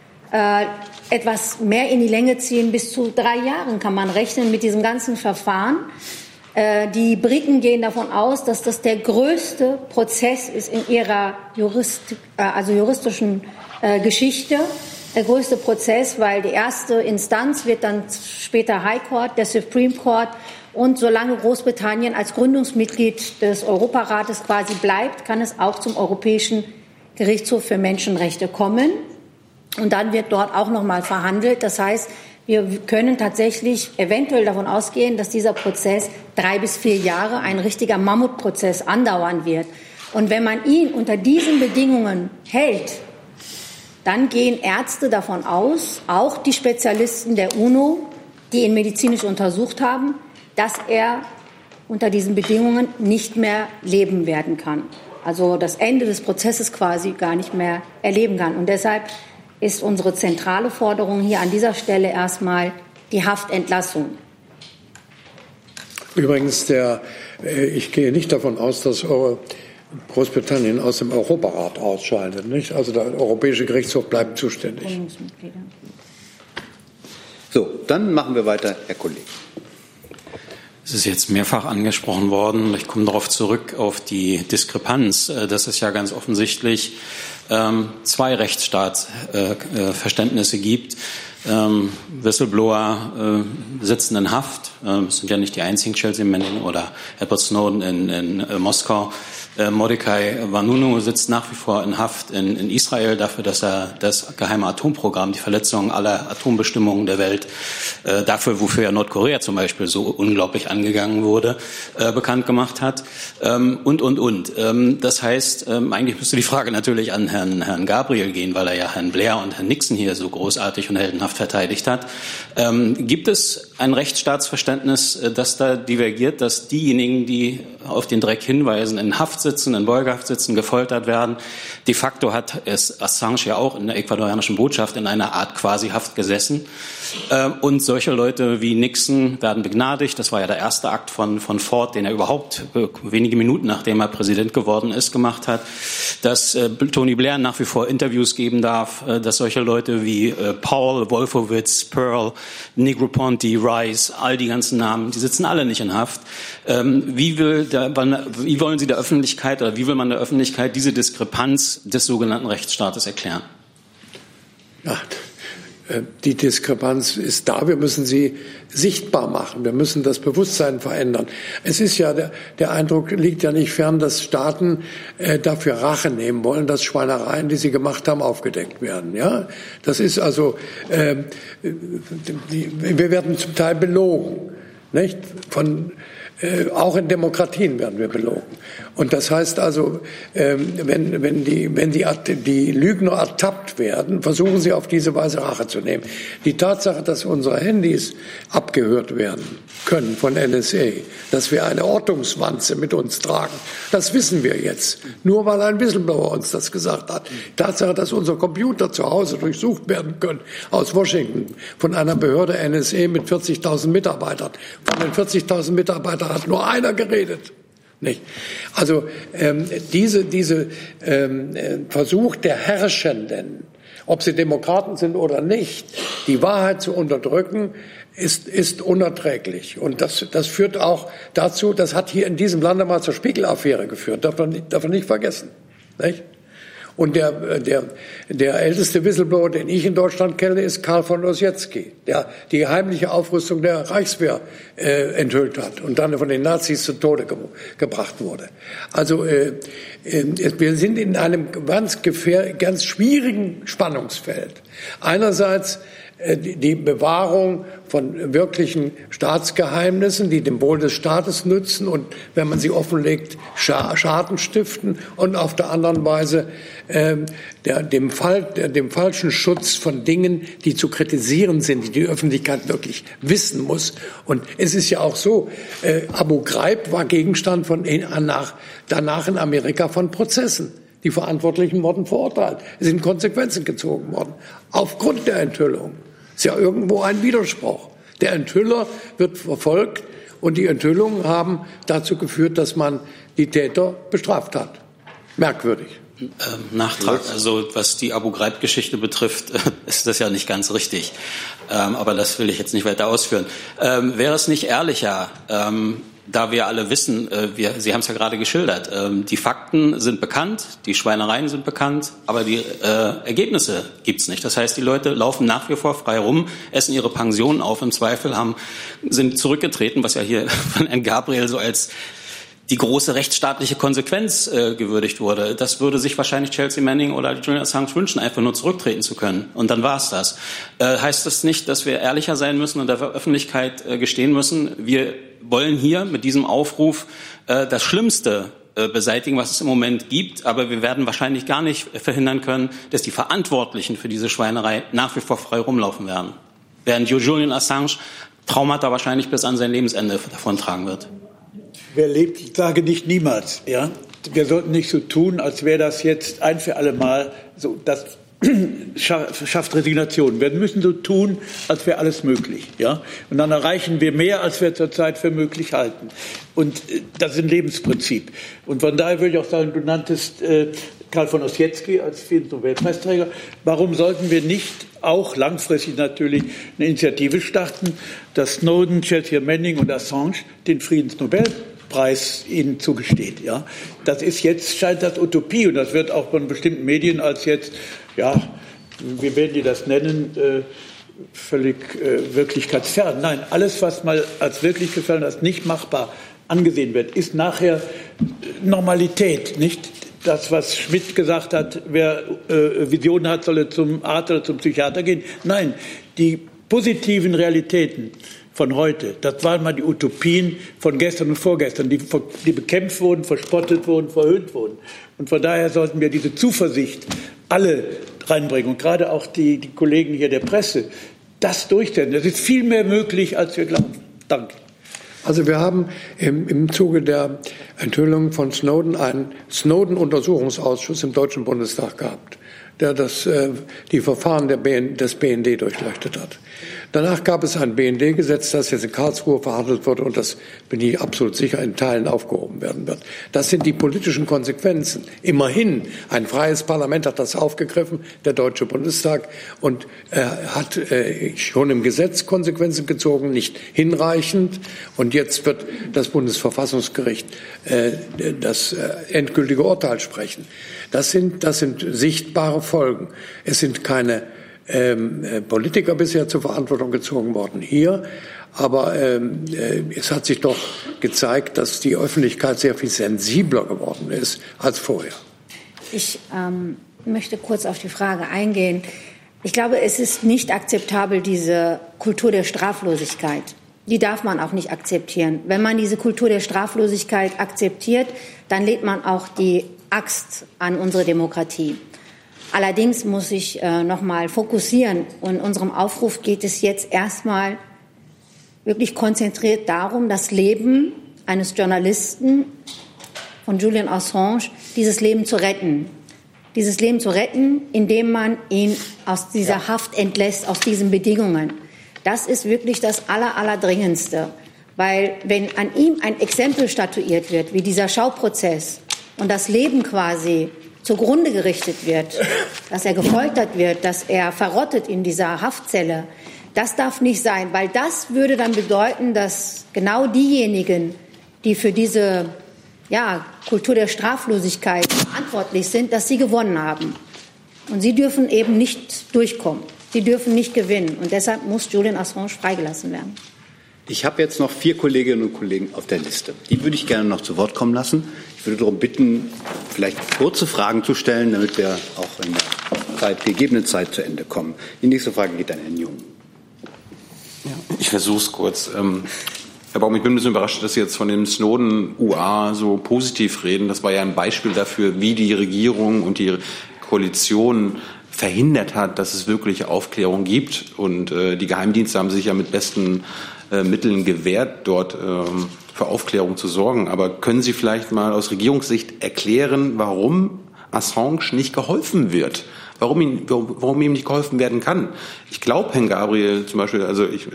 etwas mehr in die Länge ziehen. Bis zu 3 Jahren kann man rechnen mit diesem ganzen Verfahren. Die Briten gehen davon aus, dass das der größte Prozess ist in ihrer juristischen Geschichte. Der größte Prozess, weil die erste Instanz wird dann später High Court, der Supreme Court. Und solange Großbritannien als Gründungsmitglied des Europarates quasi bleibt, kann es auch zum Europäischen Gerichtshof für Menschenrechte kommen. Und dann wird dort auch noch mal verhandelt. Das heißt, wir können tatsächlich eventuell davon ausgehen, dass dieser Prozess 3 bis 4 Jahre, ein richtiger Mammutprozess, andauern wird. Und wenn man ihn unter diesen Bedingungen hält, dann gehen Ärzte davon aus, auch die Spezialisten der UNO, die ihn medizinisch untersucht haben, dass er unter diesen Bedingungen nicht mehr leben werden kann. Also das Ende des Prozesses quasi gar nicht mehr erleben kann. Und deshalb ist unsere zentrale Forderung hier an dieser Stelle erstmal die Haftentlassung. Übrigens, ich gehe nicht davon aus, dass Großbritannien aus dem Europarat ausscheidet. Nicht? Also der Europäische Gerichtshof bleibt zuständig. So, dann machen wir weiter, Herr Kollege. Es ist jetzt mehrfach angesprochen worden. Ich komme darauf zurück, auf die Diskrepanz. Das ist ja ganz offensichtlich 2 Rechtsstaatsverständnisse gibt. Whistleblower sitzen in Haft. Es sind ja nicht die einzigen, Chelsea Manning oder Edward Snowden in Moskau. Mordechai Vanunu sitzt nach wie vor in Haft in Israel dafür, dass er das geheime Atomprogramm, die Verletzung aller Atombestimmungen der Welt, dafür, wofür ja Nordkorea zum Beispiel so unglaublich angegangen wurde, bekannt gemacht hat. Und. Das heißt, eigentlich müsste die Frage natürlich an Herrn Gabriel gehen, weil er ja Herrn Blair und Herrn Nixon hier so großartig und heldenhaft verteidigt hat. Gibt es ein Rechtsstaatsverständnis, das da divergiert, dass diejenigen, die auf den Dreck hinweisen, in Haft sitzen, in Beugehaft sitzen, gefoltert werden? De facto hat es Assange ja auch in der ecuadorianischen Botschaft in einer Art Quasi-Haft gesessen. Und solche Leute wie Nixon werden begnadigt. Das war ja der erste Akt von Ford, den er überhaupt wenige Minuten nachdem er Präsident geworden ist, gemacht hat. Dass Tony Blair nach wie vor Interviews geben darf, dass solche Leute wie Paul, Wolfowitz, Pearl, Negroponte, Rice, all die ganzen Namen, die sitzen alle nicht in Haft. Wie wollen Sie der Öffentlichkeit oder wie will man der Öffentlichkeit diese Diskrepanz des sogenannten Rechtsstaates erklären? Ja, die Diskrepanz ist da. Wir müssen sie sichtbar machen. Wir müssen das Bewusstsein verändern. Es ist ja, der Eindruck liegt ja nicht fern, dass Staaten dafür Rache nehmen wollen, dass Schweinereien, die sie gemacht haben, aufgedeckt werden. Ja, das ist also, wir werden zum Teil belogen, nicht? Auch in Demokratien werden wir belogen. Und das heißt also, wenn die Lügner ertappt werden, versuchen sie auf diese Weise Rache zu nehmen. Die Tatsache, dass unsere Handys abgehört werden können von NSA, dass wir eine Ortungswanze mit uns tragen, das wissen wir jetzt. Nur weil ein Whistleblower uns das gesagt hat. Die Tatsache, dass unsere Computer zu Hause durchsucht werden können aus Washington von einer Behörde NSA mit 40.000 Mitarbeitern. Von den 40.000 Mitarbeitern hat nur einer geredet. Nicht? Also diese Versuch der Herrschenden, ob sie Demokraten sind oder nicht, die Wahrheit zu unterdrücken, ist unerträglich. Und das führt auch dazu, das hat hier in diesem Lande mal zur Spiegel-Affäre geführt, darf man nicht vergessen. Nicht? Und der älteste Whistleblower, den ich in Deutschland kenne, ist Karl von Ossietzky, der die heimliche Aufrüstung der Reichswehr enthüllt hat und dann von den Nazis zu Tode gebracht wurde. Also wir sind in einem ganz schwierigen Spannungsfeld. Einerseits die Bewahrung von wirklichen Staatsgeheimnissen, die dem Wohl des Staates nützen und, wenn man sie offenlegt, Schaden stiften, und auf der anderen Weise dem falschen Schutz von Dingen, die zu kritisieren sind, die die Öffentlichkeit wirklich wissen muss. Und es ist ja auch so, Abu Ghraib war Gegenstand danach in Amerika von Prozessen. Die Verantwortlichen wurden verurteilt. Es sind Konsequenzen gezogen worden. Aufgrund der Enthüllung. Ist ja irgendwo ein Widerspruch. Der Enthüller wird verfolgt und die Enthüllungen haben dazu geführt, dass man die Täter bestraft hat. Merkwürdig. Nachtrag. Also was die Abu Ghraib-Geschichte betrifft, ist das ja nicht ganz richtig. Aber das will ich jetzt nicht weiter ausführen. Wäre es nicht ehrlicher, da wir alle wissen, Sie haben es ja gerade geschildert, die Fakten sind bekannt, die Schweinereien sind bekannt, aber die Ergebnisse gibt's nicht. Das heißt, die Leute laufen nach wie vor frei rum, essen ihre Pensionen auf, im Zweifel sind zurückgetreten, was ja hier von Herrn Gabriel so als die große rechtsstaatliche Konsequenz gewürdigt wurde. Das würde sich wahrscheinlich Chelsea Manning oder Julian Assange wünschen, einfach nur zurücktreten zu können. Und dann war's das. Heißt das nicht, dass wir ehrlicher sein müssen und der Öffentlichkeit gestehen müssen, wir wollen hier mit diesem Aufruf das Schlimmste beseitigen, was es im Moment gibt, aber wir werden wahrscheinlich gar nicht verhindern können, dass die Verantwortlichen für diese Schweinerei nach wie vor frei rumlaufen werden. Während Julian Assange Traumata wahrscheinlich bis an sein Lebensende davontragen wird. Wer lebt, ich sage nicht niemals, ja. Wir sollten nicht so tun, als wäre das jetzt ein für alle Mal so, das schafft Resignation. Wir müssen so tun, als wäre alles möglich, ja. Und dann erreichen wir mehr, als wir zurzeit für möglich halten. Und das ist ein Lebensprinzip. Und von daher würde ich auch sagen, du nanntest Karl von Ossietzky als Friedensnobelpreisträger. Warum sollten wir nicht auch langfristig natürlich eine Initiative starten, dass Snowden, Chelsea Manning und Assange den Friedensnobelpreis ihnen zugesteht? Ja, das ist jetzt, scheint das Utopie, und das wird auch von bestimmten Medien als jetzt, ja, wie werden die das nennen, völlig wirklichkeitsfern. Nein, alles, was mal als wirklichkeitsfern, als nicht machbar angesehen wird, ist nachher Normalität, nicht? Das, was Schmidt gesagt hat, wer Visionen hat, solle zum Arzt oder zum Psychiater gehen. Nein, die positiven Realitäten von heute, das waren mal die Utopien von gestern und vorgestern, die bekämpft wurden, verspottet wurden, verhöhnt wurden. Und von daher sollten wir diese Zuversicht alle reinbringen, und gerade auch die Kollegen hier der Presse, das durchsetzen. Es ist viel mehr möglich, als wir glauben. Danke. Also wir haben im Zuge der Enthüllung von Snowden einen Snowden-Untersuchungsausschuss im Deutschen Bundestag gehabt, der die Verfahren des BND durchleuchtet hat. Danach gab es ein BND-Gesetz, das jetzt in Karlsruhe verhandelt wurde, und das, bin ich absolut sicher, in Teilen aufgehoben werden wird. Das sind die politischen Konsequenzen. Immerhin, ein freies Parlament hat das aufgegriffen, der Deutsche Bundestag, und hat schon im Gesetz Konsequenzen gezogen, nicht hinreichend. Und jetzt wird das Bundesverfassungsgericht das endgültige Urteil sprechen. Das sind sichtbare Folgen. Es sind keine Politiker bisher zur Verantwortung gezogen worden hier, aber es hat sich doch gezeigt, dass die Öffentlichkeit sehr viel sensibler geworden ist als vorher. Ich möchte kurz auf die Frage eingehen. Ich glaube, es ist nicht akzeptabel, diese Kultur der Straflosigkeit, die darf man auch nicht akzeptieren. Wenn man diese Kultur der Straflosigkeit akzeptiert, dann legt man auch die Axt an unsere Demokratie. Allerdings muss ich noch mal fokussieren. Und in unserem Aufruf geht es jetzt erstmal wirklich konzentriert darum, das Leben eines Journalisten von Julian Assange, dieses Leben zu retten. Dieses Leben zu retten, indem man ihn aus dieser Haft entlässt, aus diesen Bedingungen. Das ist wirklich das Allerdringendste. Weil wenn an ihm ein Exempel statuiert wird, wie dieser Schauprozess, und das Leben quasi zugrunde gerichtet wird, dass er gefoltert wird, dass er verrottet in dieser Haftzelle, das darf nicht sein, weil das würde dann bedeuten, dass genau diejenigen, die für diese Kultur der Straflosigkeit verantwortlich sind, dass sie gewonnen haben. Und sie dürfen eben nicht durchkommen. Sie dürfen nicht gewinnen. Und deshalb muss Julian Assange freigelassen werden. Ich habe jetzt noch 4 Kolleginnen und Kollegen auf der Liste. Die würde ich gerne noch zu Wort kommen lassen. Ich würde darum bitten, vielleicht kurze Fragen zu stellen, damit wir auch in der gegebenen Zeit zu Ende kommen. Die nächste Frage geht an Herrn Jung. Ja, ich versuche es kurz. Herr Baum, ich bin ein bisschen überrascht, dass Sie jetzt von dem Snowden-UA so positiv reden. Das war ja ein Beispiel dafür, wie die Regierung und die Koalition verhindert hat, dass es wirkliche Aufklärung gibt. Und die Geheimdienste haben sich ja mit besten Mitteln gewehrt, dort für Aufklärung zu sorgen. Aber können Sie vielleicht mal aus Regierungssicht erklären, warum Assange nicht geholfen wird? Warum ihm nicht geholfen werden kann? Ich glaube, Herrn Gabriel zum Beispiel,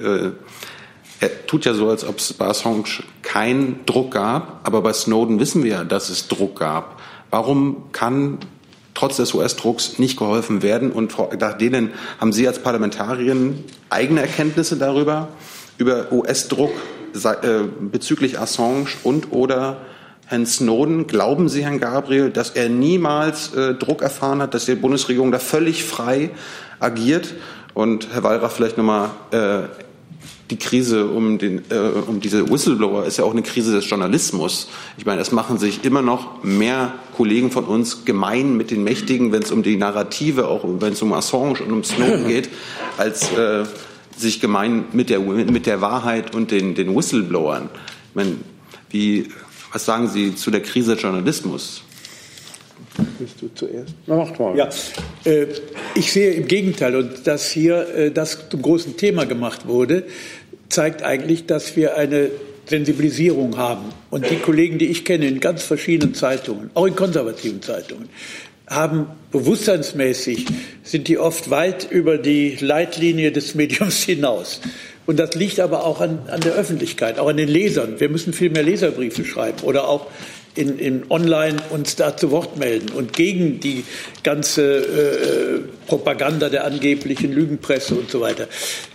er tut ja so, als ob es bei Assange keinen Druck gab, aber bei Snowden wissen wir ja, dass es Druck gab. Warum kann trotz des US-Drucks nicht geholfen werden? Und Frau Dahlen, haben Sie als Parlamentarierin eigene Erkenntnisse darüber, über US-Druck bezüglich Assange und oder Herrn Snowden? Glauben Sie, Herrn Gabriel, dass er niemals Druck erfahren hat, dass die Bundesregierung da völlig frei agiert? Und Herr Wallraff, vielleicht nochmal, die Krise um diese Whistleblower ist ja auch eine Krise des Journalismus. Ich meine, es machen sich immer noch mehr Kollegen von uns gemein mit den Mächtigen, wenn es um die Narrative, auch wenn es um Assange und um Snowden geht, als sich gemein mit der Wahrheit und den Whistleblowern. Ich meine, was sagen Sie zu der Krise des Journalismus? Bist du zuerst? Mach mal. Ja, ich sehe im Gegenteil, und dass hier das zum großen Thema gemacht wurde, zeigt eigentlich, dass wir eine Sensibilisierung haben. Und die Kollegen, die ich kenne in ganz verschiedenen Zeitungen, auch in konservativen Zeitungen, haben bewusstseinsmäßig, sind die oft weit über die Leitlinie des Mediums hinaus. Und das liegt aber auch an der Öffentlichkeit, auch an den Lesern. Wir müssen viel mehr Leserbriefe schreiben oder auch in Online uns da zu Wort melden und gegen die ganze Propaganda der angeblichen Lügenpresse und so weiter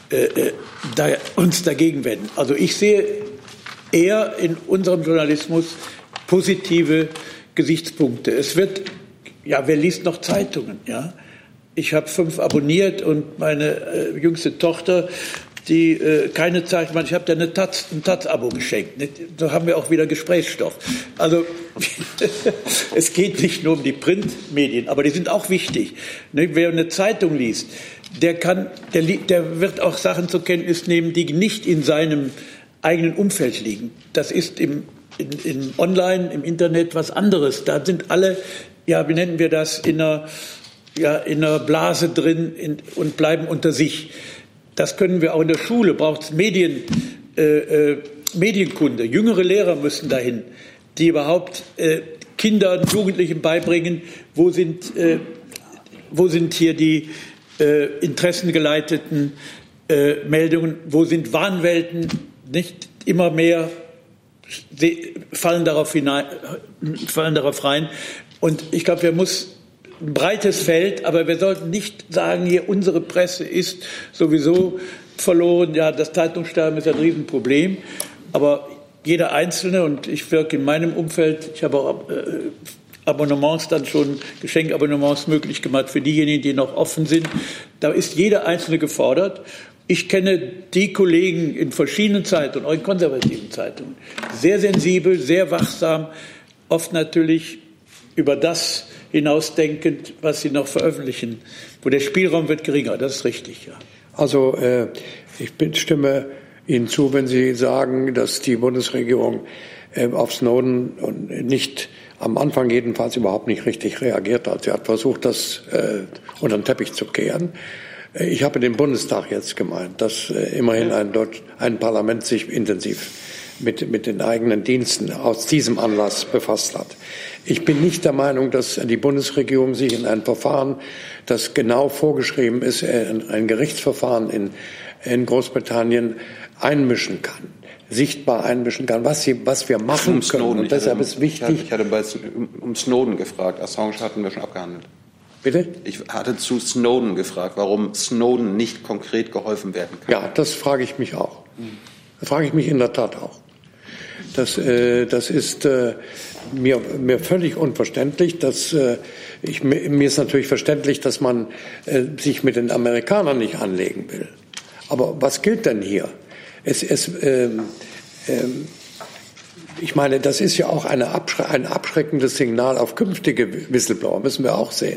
uns dagegen wenden. Also ich sehe eher in unserem Journalismus positive Gesichtspunkte. Es wird, wer liest noch Zeitungen? Ja? Ich habe 5 abonniert und meine jüngste Tochter, die keine Zeit, ich habe dir ein Taz-Abo geschenkt. Da haben wir auch wieder Gesprächsstoff. Also es geht nicht nur um die Printmedien, aber die sind auch wichtig. Wer eine Zeitung liest, der wird auch Sachen zur Kenntnis nehmen, die nicht in seinem eigenen Umfeld liegen. Das ist im Online, im Internet was anderes. Da sind alle, wie nennen wir das, in einer Blase drin und bleiben unter sich. Das können wir auch in der Schule, braucht es Medienkunde. Jüngere Lehrer müssen dahin, die überhaupt Kindern und Jugendlichen beibringen, wo sind hier die interessengeleiteten Meldungen, wo sind Wahnwelten, nicht immer mehr fallen darauf rein. Und ich glaube, wir müssen ein breites Feld, aber wir sollten nicht sagen, hier unsere Presse ist sowieso verloren. Ja, das Zeitungssterben ist ein Riesenproblem, aber jeder Einzelne, und ich wirke in meinem Umfeld, ich habe auch Abonnements dann schon, Geschenkabonnements möglich gemacht für diejenigen, die noch offen sind. Da ist jeder Einzelne gefordert. Ich kenne die Kollegen in verschiedenen Zeitungen, auch in konservativen Zeitungen, sehr sensibel, sehr wachsam, oft natürlich über das hinausdenkend, was sie noch veröffentlichen, wo der Spielraum wird geringer. Das ist richtig, ja. Also ich stimme Ihnen zu, wenn Sie sagen, dass die Bundesregierung auf Snowden und nicht am Anfang jedenfalls überhaupt nicht richtig reagiert hat. Sie hat versucht, das unter den Teppich zu kehren. Ich habe den Bundestag jetzt gemeint, dass immerhin ein Parlament sich intensiv mit den eigenen Diensten aus diesem Anlass befasst hat. Ich bin nicht der Meinung, dass die Bundesregierung sich in ein Verfahren, das genau vorgeschrieben ist, ein Gerichtsverfahren in Großbritannien einmischen kann, sichtbar einmischen kann, was wir machen können. Und deshalb ist wichtig. Ich hatte um Snowden gefragt. Assange hatten wir schon abgehandelt. Bitte? Ich hatte zu Snowden gefragt, warum Snowden nicht konkret geholfen werden kann. Ja, das frage ich mich auch. Das frage ich mich in der Tat auch. Das ist mir völlig unverständlich. Mir ist natürlich verständlich, dass man sich mit den Amerikanern nicht anlegen will. Aber was gilt denn hier? Ich meine, das ist ja auch ein abschreckendes Signal auf künftige Whistleblower, müssen wir auch sehen.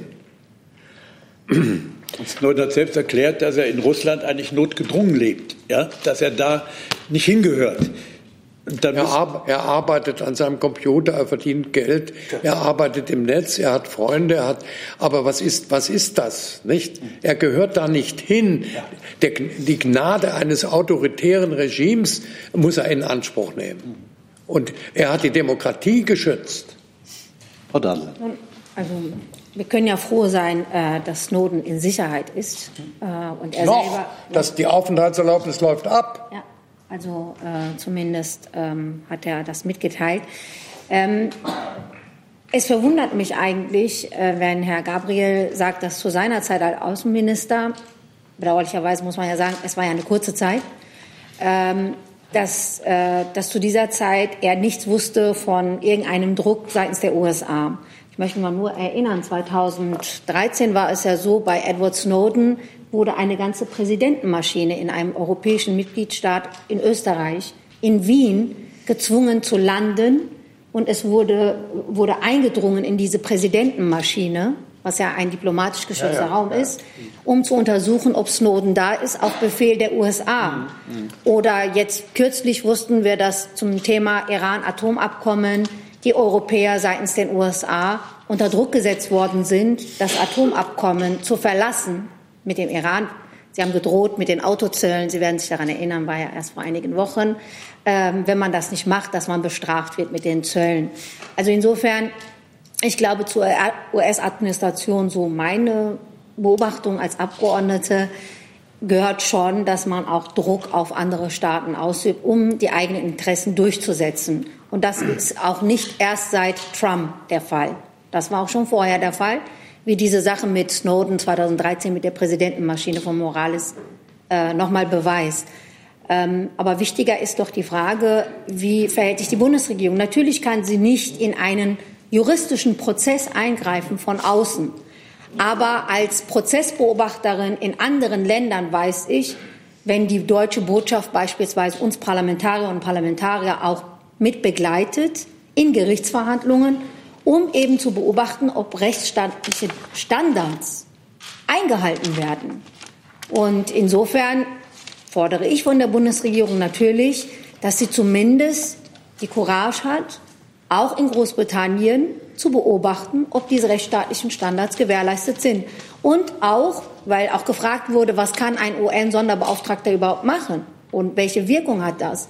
Snowden hat selbst erklärt, dass er in Russland eigentlich notgedrungen lebt, ja? Dass er da nicht hingehört. Er arbeitet an seinem Computer, er verdient Geld, er arbeitet im Netz, er hat Freunde, aber was ist das, nicht? Er gehört da nicht hin. Die Gnade eines autoritären Regimes muss er in Anspruch nehmen. Und er hat die Demokratie geschützt. Frau Dahle. Also, wir können ja froh sein, dass Snowden in Sicherheit ist. Und er selber, dass die Aufenthaltserlaubnis läuft ab. Ja. Also zumindest hat er das mitgeteilt. Es verwundert mich eigentlich, wenn Herr Gabriel sagt, dass zu seiner Zeit als Außenminister, bedauerlicherweise muss man ja sagen, es war ja eine kurze Zeit, dass zu dieser Zeit er nichts wusste von irgendeinem Druck seitens der USA. Ich möchte mal nur erinnern, 2013 war es ja so, bei Edward Snowden wurde eine ganze Präsidentenmaschine in einem europäischen Mitgliedstaat in Österreich, in Wien, gezwungen zu landen. Und es wurde eingedrungen in diese Präsidentenmaschine, was ja ein diplomatisch geschützter Raum ist, um zu untersuchen, ob Snowden da ist, auf Befehl der USA. Oder jetzt kürzlich wussten wir, dass zum Thema Iran-Atomabkommen die Europäer seitens den USA unter Druck gesetzt worden sind, das Atomabkommen zu verlassen mit dem Iran. Sie haben gedroht mit den Autozöllen. Sie werden sich daran erinnern, war ja erst vor einigen Wochen. Wenn man das nicht macht, dass man bestraft wird mit den Zöllen. Also insofern, ich glaube, zur US-Administration, so meine Beobachtung als Abgeordnete, gehört schon, dass man auch Druck auf andere Staaten ausübt, um die eigenen Interessen durchzusetzen. Und das ist auch nicht erst seit Trump der Fall. Das war auch schon vorher der Fall, wie diese Sache mit Snowden 2013 mit der Präsidentenmaschine von Morales nochmal beweist. Aber wichtiger ist doch die Frage, wie verhält sich die Bundesregierung? Natürlich kann sie nicht in einen juristischen Prozess eingreifen von außen. Aber als Prozessbeobachterin in anderen Ländern weiß ich, wenn die deutsche Botschaft beispielsweise uns Parlamentarier und Parlamentarier auch mit begleitet in Gerichtsverhandlungen, um eben zu beobachten, ob rechtsstaatliche Standards eingehalten werden. Und insofern fordere ich von der Bundesregierung natürlich, dass sie zumindest die Courage hat, auch in Großbritannien zu beobachten, ob diese rechtsstaatlichen Standards gewährleistet sind. Und auch, weil auch gefragt wurde, was kann ein UN-Sonderbeauftragter überhaupt machen und welche Wirkung hat das?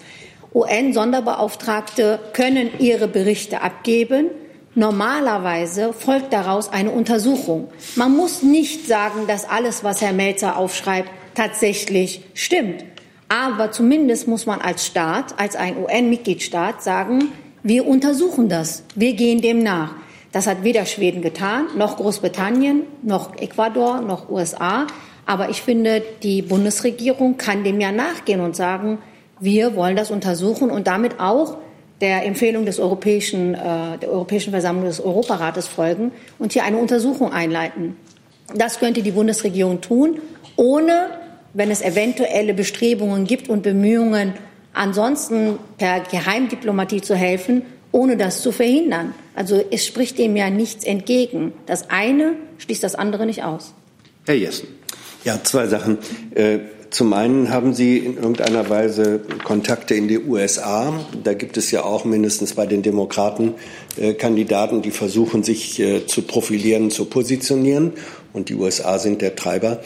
UN-Sonderbeauftragte können ihre Berichte abgeben. Normalerweise folgt daraus eine Untersuchung. Man muss nicht sagen, dass alles, was Herr Melzer aufschreibt, tatsächlich stimmt. Aber zumindest muss man als Staat, als ein UN-Mitgliedstaat sagen, wir untersuchen das, wir gehen dem nach. Das hat weder Schweden getan, noch Großbritannien, noch Ecuador, noch USA. Aber ich finde, die Bundesregierung kann dem ja nachgehen und sagen, wir wollen das untersuchen und damit auch der Empfehlung der Europäischen Versammlung des Europarates folgen und hier eine Untersuchung einleiten. Das könnte die Bundesregierung tun, ohne, wenn es eventuelle Bestrebungen gibt und Bemühungen, ansonsten per Geheimdiplomatie zu helfen, ohne das zu verhindern. Also es spricht dem ja nichts entgegen. Das eine schließt das andere nicht aus. Herr Jessen. Ja, zwei Sachen. Zum einen haben Sie in irgendeiner Weise Kontakte in die USA. Da gibt es ja auch mindestens bei den Demokraten Kandidaten, die versuchen, sich zu profilieren, zu positionieren. Und die USA sind der Treiber.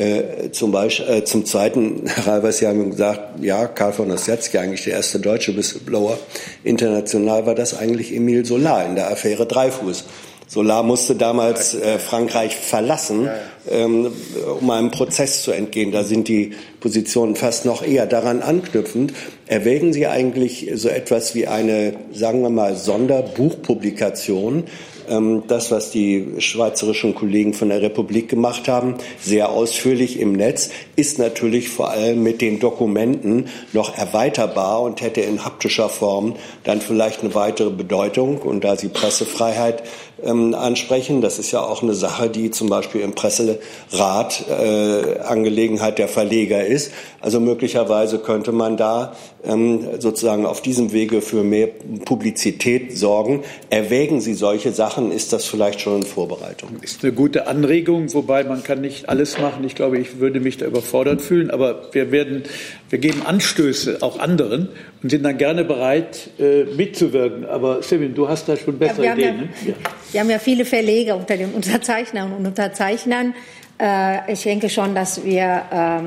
Zum Zweiten, Herr Reivers, Sie haben gesagt, ja, Karl von Ossietzky, eigentlich der erste deutsche Whistleblower. International war das eigentlich Emile Solar in der Affäre Dreyfus. Solar musste damals Frankreich verlassen, um einem Prozess zu entgehen. Da sind die Positionen fast noch eher daran anknüpfend. Erwägen Sie eigentlich so etwas wie eine, sagen wir mal, Sonderbuchpublikation? Das, was die schweizerischen Kollegen von der Republik gemacht haben, sehr ausführlich im Netz, ist natürlich vor allem mit den Dokumenten noch erweiterbar und hätte in haptischer Form dann vielleicht eine weitere Bedeutung. Und da Sie Pressefreiheit ansprechen, das ist ja auch eine Sache, die zum Beispiel im Presserat Angelegenheit der Verleger ist. Also möglicherweise könnte man da sozusagen auf diesem Wege für mehr Publizität sorgen. Erwägen Sie solche Sachen? Ist das vielleicht schon in Vorbereitung? Ist eine gute Anregung, wobei man kann nicht alles machen. Ich glaube, ich würde mich da überfordert fühlen. Aber wir geben Anstöße auch anderen und sind dann gerne bereit, mitzuwirken. Aber Sevin, du hast da schon bessere Ideen. Wir haben ja viele Verleger unter den Unterzeichnern und Unterzeichnern. Ich denke schon, dass wir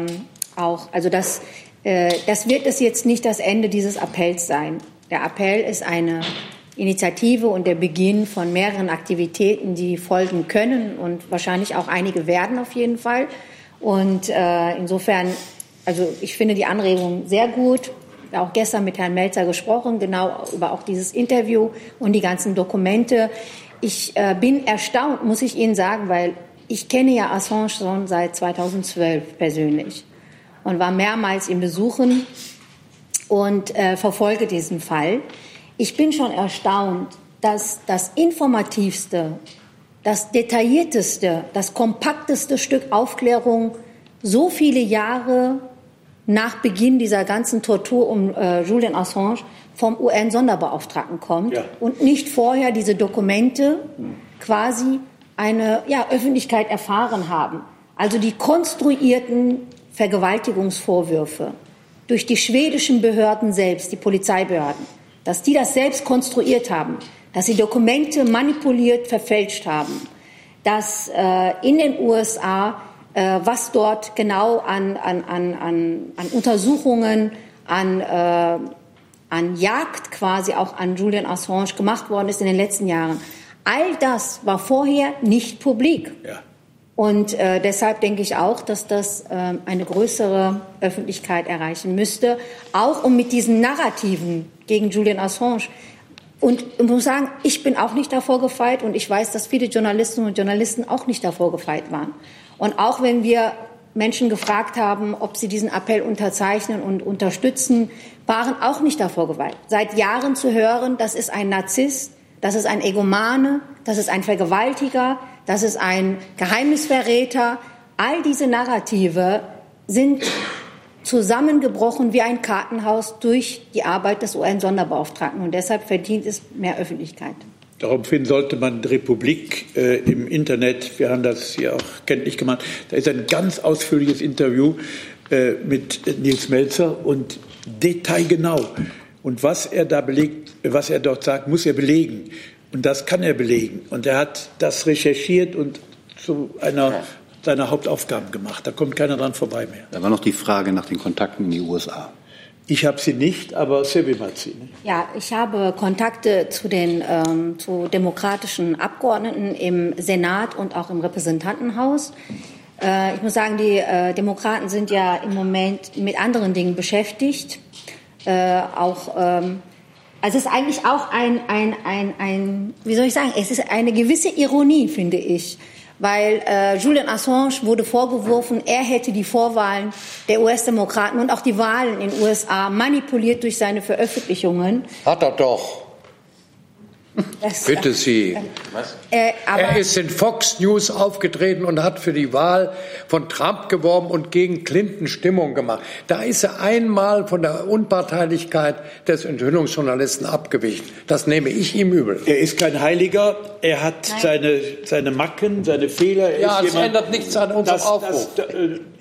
das wird es jetzt nicht das Ende dieses Appells sein. Der Appell ist eine Initiative und der Beginn von mehreren Aktivitäten, die folgen können und wahrscheinlich auch einige werden auf jeden Fall. Und insofern, also ich finde die Anregung sehr gut. Auch gestern mit Herrn Melzer gesprochen, genau über auch dieses Interview und die ganzen Dokumente. Ich bin erstaunt, muss ich Ihnen sagen, weil ich kenne ja Assange schon seit 2012 persönlich und war mehrmals ihm besuchen und verfolge diesen Fall. Ich bin schon erstaunt, dass das informativste, das detaillierteste, das kompakteste Stück Aufklärung so viele Jahre nach Beginn dieser ganzen Tortur um Julian Assange vom UN-Sonderbeauftragten kommt und nicht vorher diese Dokumente quasi eine Öffentlichkeit erfahren haben. Also die konstruierten Vergewaltigungsvorwürfe durch die schwedischen Behörden selbst, die Polizeibehörden, dass die das selbst konstruiert haben, dass sie Dokumente manipuliert, verfälscht haben, dass in den USA was dort genau an Untersuchungen, an Jagd quasi auch an Julian Assange gemacht worden ist in den letzten Jahren. All das war vorher nicht publik. Ja. Und deshalb denke ich auch, dass das eine größere Öffentlichkeit erreichen müsste, auch um mit diesen Narrativen gegen Julian Assange. Und ich muss sagen, ich bin auch nicht davor gefeit und ich weiß, dass viele Journalistinnen und Journalisten auch nicht davor gefeit waren. Und auch wenn wir Menschen gefragt haben, ob sie diesen Appell unterzeichnen und unterstützen, waren auch nicht davor gefeit. Seit Jahren zu hören, das ist ein Narzisst, das ist ein Egomane, das ist ein Vergewaltiger, das ist ein Geheimnisverräter. All diese Narrative sind zusammengebrochen wie ein Kartenhaus durch die Arbeit des UN-Sonderbeauftragten. Und deshalb verdient es mehr Öffentlichkeit. Daraufhin sollte man die Republik im Internet, wir haben das hier auch kenntlich gemacht, da ist ein ganz ausführliches Interview mit Nils Melzer und detailgenau. Und was er da belegt, was er dort sagt, muss er belegen. Und das kann er belegen. Und er hat das recherchiert und zu einer seiner Hauptaufgaben gemacht. Da kommt keiner dran vorbei mehr. Da war noch die Frage nach den Kontakten in die USA. Ich habe sie nicht, aber Sevim hat sie. Ne? Ja, ich habe Kontakte zu demokratischen Abgeordneten im Senat und auch im Repräsentantenhaus. Ich muss sagen, die Demokraten sind ja im Moment mit anderen Dingen beschäftigt. Also es ist eigentlich auch wie soll ich sagen, es ist eine gewisse Ironie, finde ich. Weil Julian Assange wurde vorgeworfen, er hätte die Vorwahlen der US-Demokraten und auch die Wahlen in den USA manipuliert durch seine Veröffentlichungen. Hat er doch. Bitte Sie. Er ist in Fox News aufgetreten und hat für die Wahl von Trump geworben und gegen Clinton Stimmung gemacht. Da ist er einmal von der Unparteilichkeit des Enthüllungsjournalisten abgewichen. Das nehme ich ihm übel. Er ist kein Heiliger. Er hat seine Macken, seine Fehler. Ja, es ändert nichts an unserem Aufruf.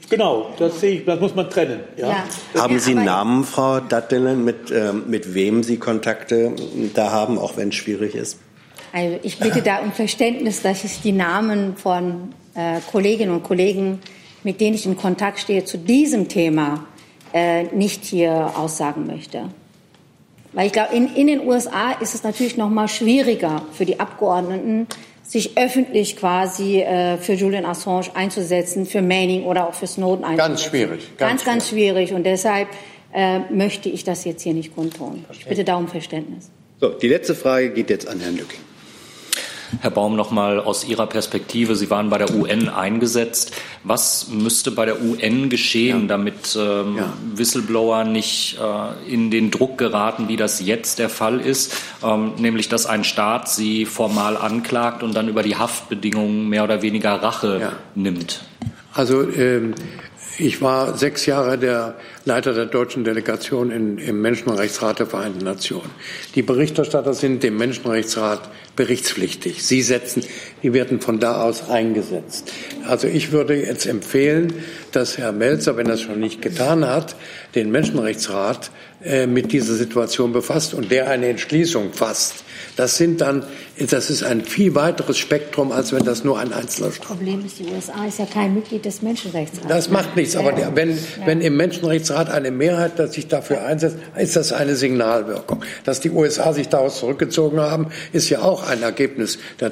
Genau, das sehe ich, das muss man trennen. Ja? Haben Sie Namen, Frau Dattelen, mit wem Sie Kontakte da haben, auch wenn es schwierig ist? Also ich bitte da um Verständnis, dass ich die Namen von Kolleginnen und Kollegen, mit denen ich in Kontakt stehe, zu diesem Thema nicht hier aussagen möchte. Weil ich glaube, in den USA ist es natürlich noch mal schwieriger für die Abgeordneten, sich öffentlich quasi für Julian Assange einzusetzen, für Manning oder auch für Snowden einzusetzen. Ganz schwierig. Ganz schwierig. Und deshalb möchte ich das jetzt hier nicht kundtun. Ich bitte da um Verständnis. So, die letzte Frage geht jetzt an Herrn Lücking. Herr Baum, noch mal aus Ihrer Perspektive. Sie waren bei der UN eingesetzt. Was müsste bei der UN geschehen, damit Whistleblower nicht in den Druck geraten, wie das jetzt der Fall ist, nämlich dass ein Staat sie formal anklagt und dann über die Haftbedingungen mehr oder weniger Rache nimmt? Also ich war 6 Jahre der Leiter der deutschen Delegation im Menschenrechtsrat der Vereinten Nationen. Die Berichterstatter sind dem Menschenrechtsrat berichtspflichtig. Die werden von da aus eingesetzt. Also ich würde jetzt empfehlen, dass Herr Melzer, wenn er es schon nicht getan hat, den Menschenrechtsrat mit dieser Situation befasst und der eine Entschließung fasst. Das ist ein viel weiteres Spektrum, als wenn das nur ein einzelner Staat ist. Das Problem ist, die USA ist ja kein Mitglied des Menschenrechtsrates. Das macht nichts, aber wenn im Menschenrechtsrat eine Mehrheit sich dafür einsetzt, ist das eine Signalwirkung. Dass die USA sich daraus zurückgezogen haben, ist ja auch ein Ergebnis der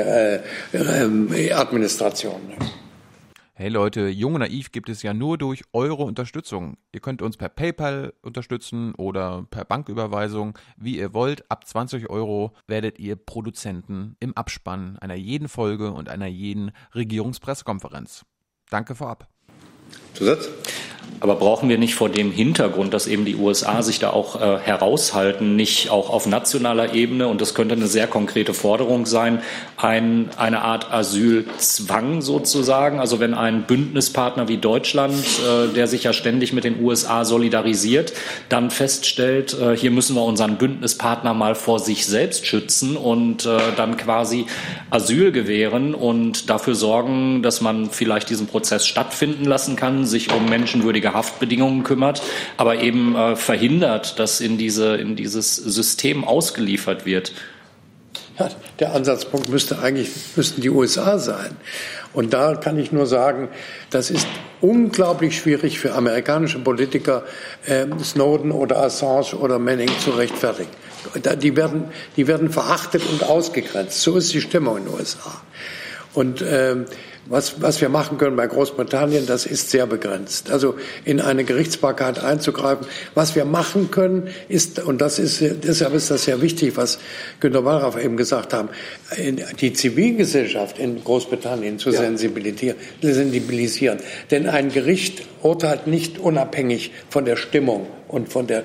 Trump-Administration. Hey Leute, Jung und Naiv gibt es ja nur durch eure Unterstützung. Ihr könnt uns per PayPal unterstützen oder per Banküberweisung, wie ihr wollt. Ab 20 € werdet ihr Produzenten im Abspann einer jeden Folge und einer jeden Regierungspressekonferenz. Danke vorab. Zusatz? Aber brauchen wir nicht vor dem Hintergrund, dass eben die USA sich da auch heraushalten, nicht auch auf nationaler Ebene, und das könnte eine sehr konkrete Forderung sein, eine Art Asylzwang sozusagen? Also wenn ein Bündnispartner wie Deutschland, der sich ja ständig mit den USA solidarisiert, dann feststellt, hier müssen wir unseren Bündnispartner mal vor sich selbst schützen und dann quasi Asyl gewähren und dafür sorgen, dass man vielleicht diesen Prozess stattfinden lassen kann, sich um menschenwürdige Haftbedingungen kümmert, aber eben verhindert, dass in dieses System ausgeliefert wird. Ja, der Ansatzpunkt müssten die USA sein. Und da kann ich nur sagen, das ist unglaublich schwierig für amerikanische Politiker, Snowden oder Assange oder Manning zu rechtfertigen. Die werden verachtet und ausgegrenzt. So ist die Stimmung in den USA. Und was wir machen können bei Großbritannien, das ist sehr begrenzt. Also in eine Gerichtsbarkeit einzugreifen. Was wir machen können, ist, und deshalb ist das sehr wichtig, was Günter Wallraff eben gesagt haben, die Zivilgesellschaft in Großbritannien zu sensibilisieren. Denn ein Gericht urteilt nicht unabhängig von der Stimmung und von der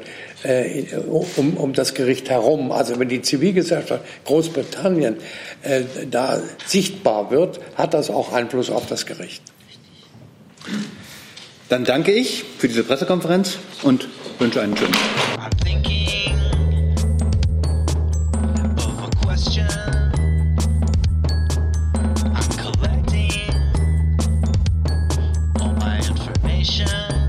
um das Gericht herum. Also wenn die Zivilgesellschaft Großbritannien da sichtbar wird, hat das auch Einfluss auf das Gericht. Dann danke ich für diese Pressekonferenz und wünsche einen schönen Tag. I'm collecting all my information.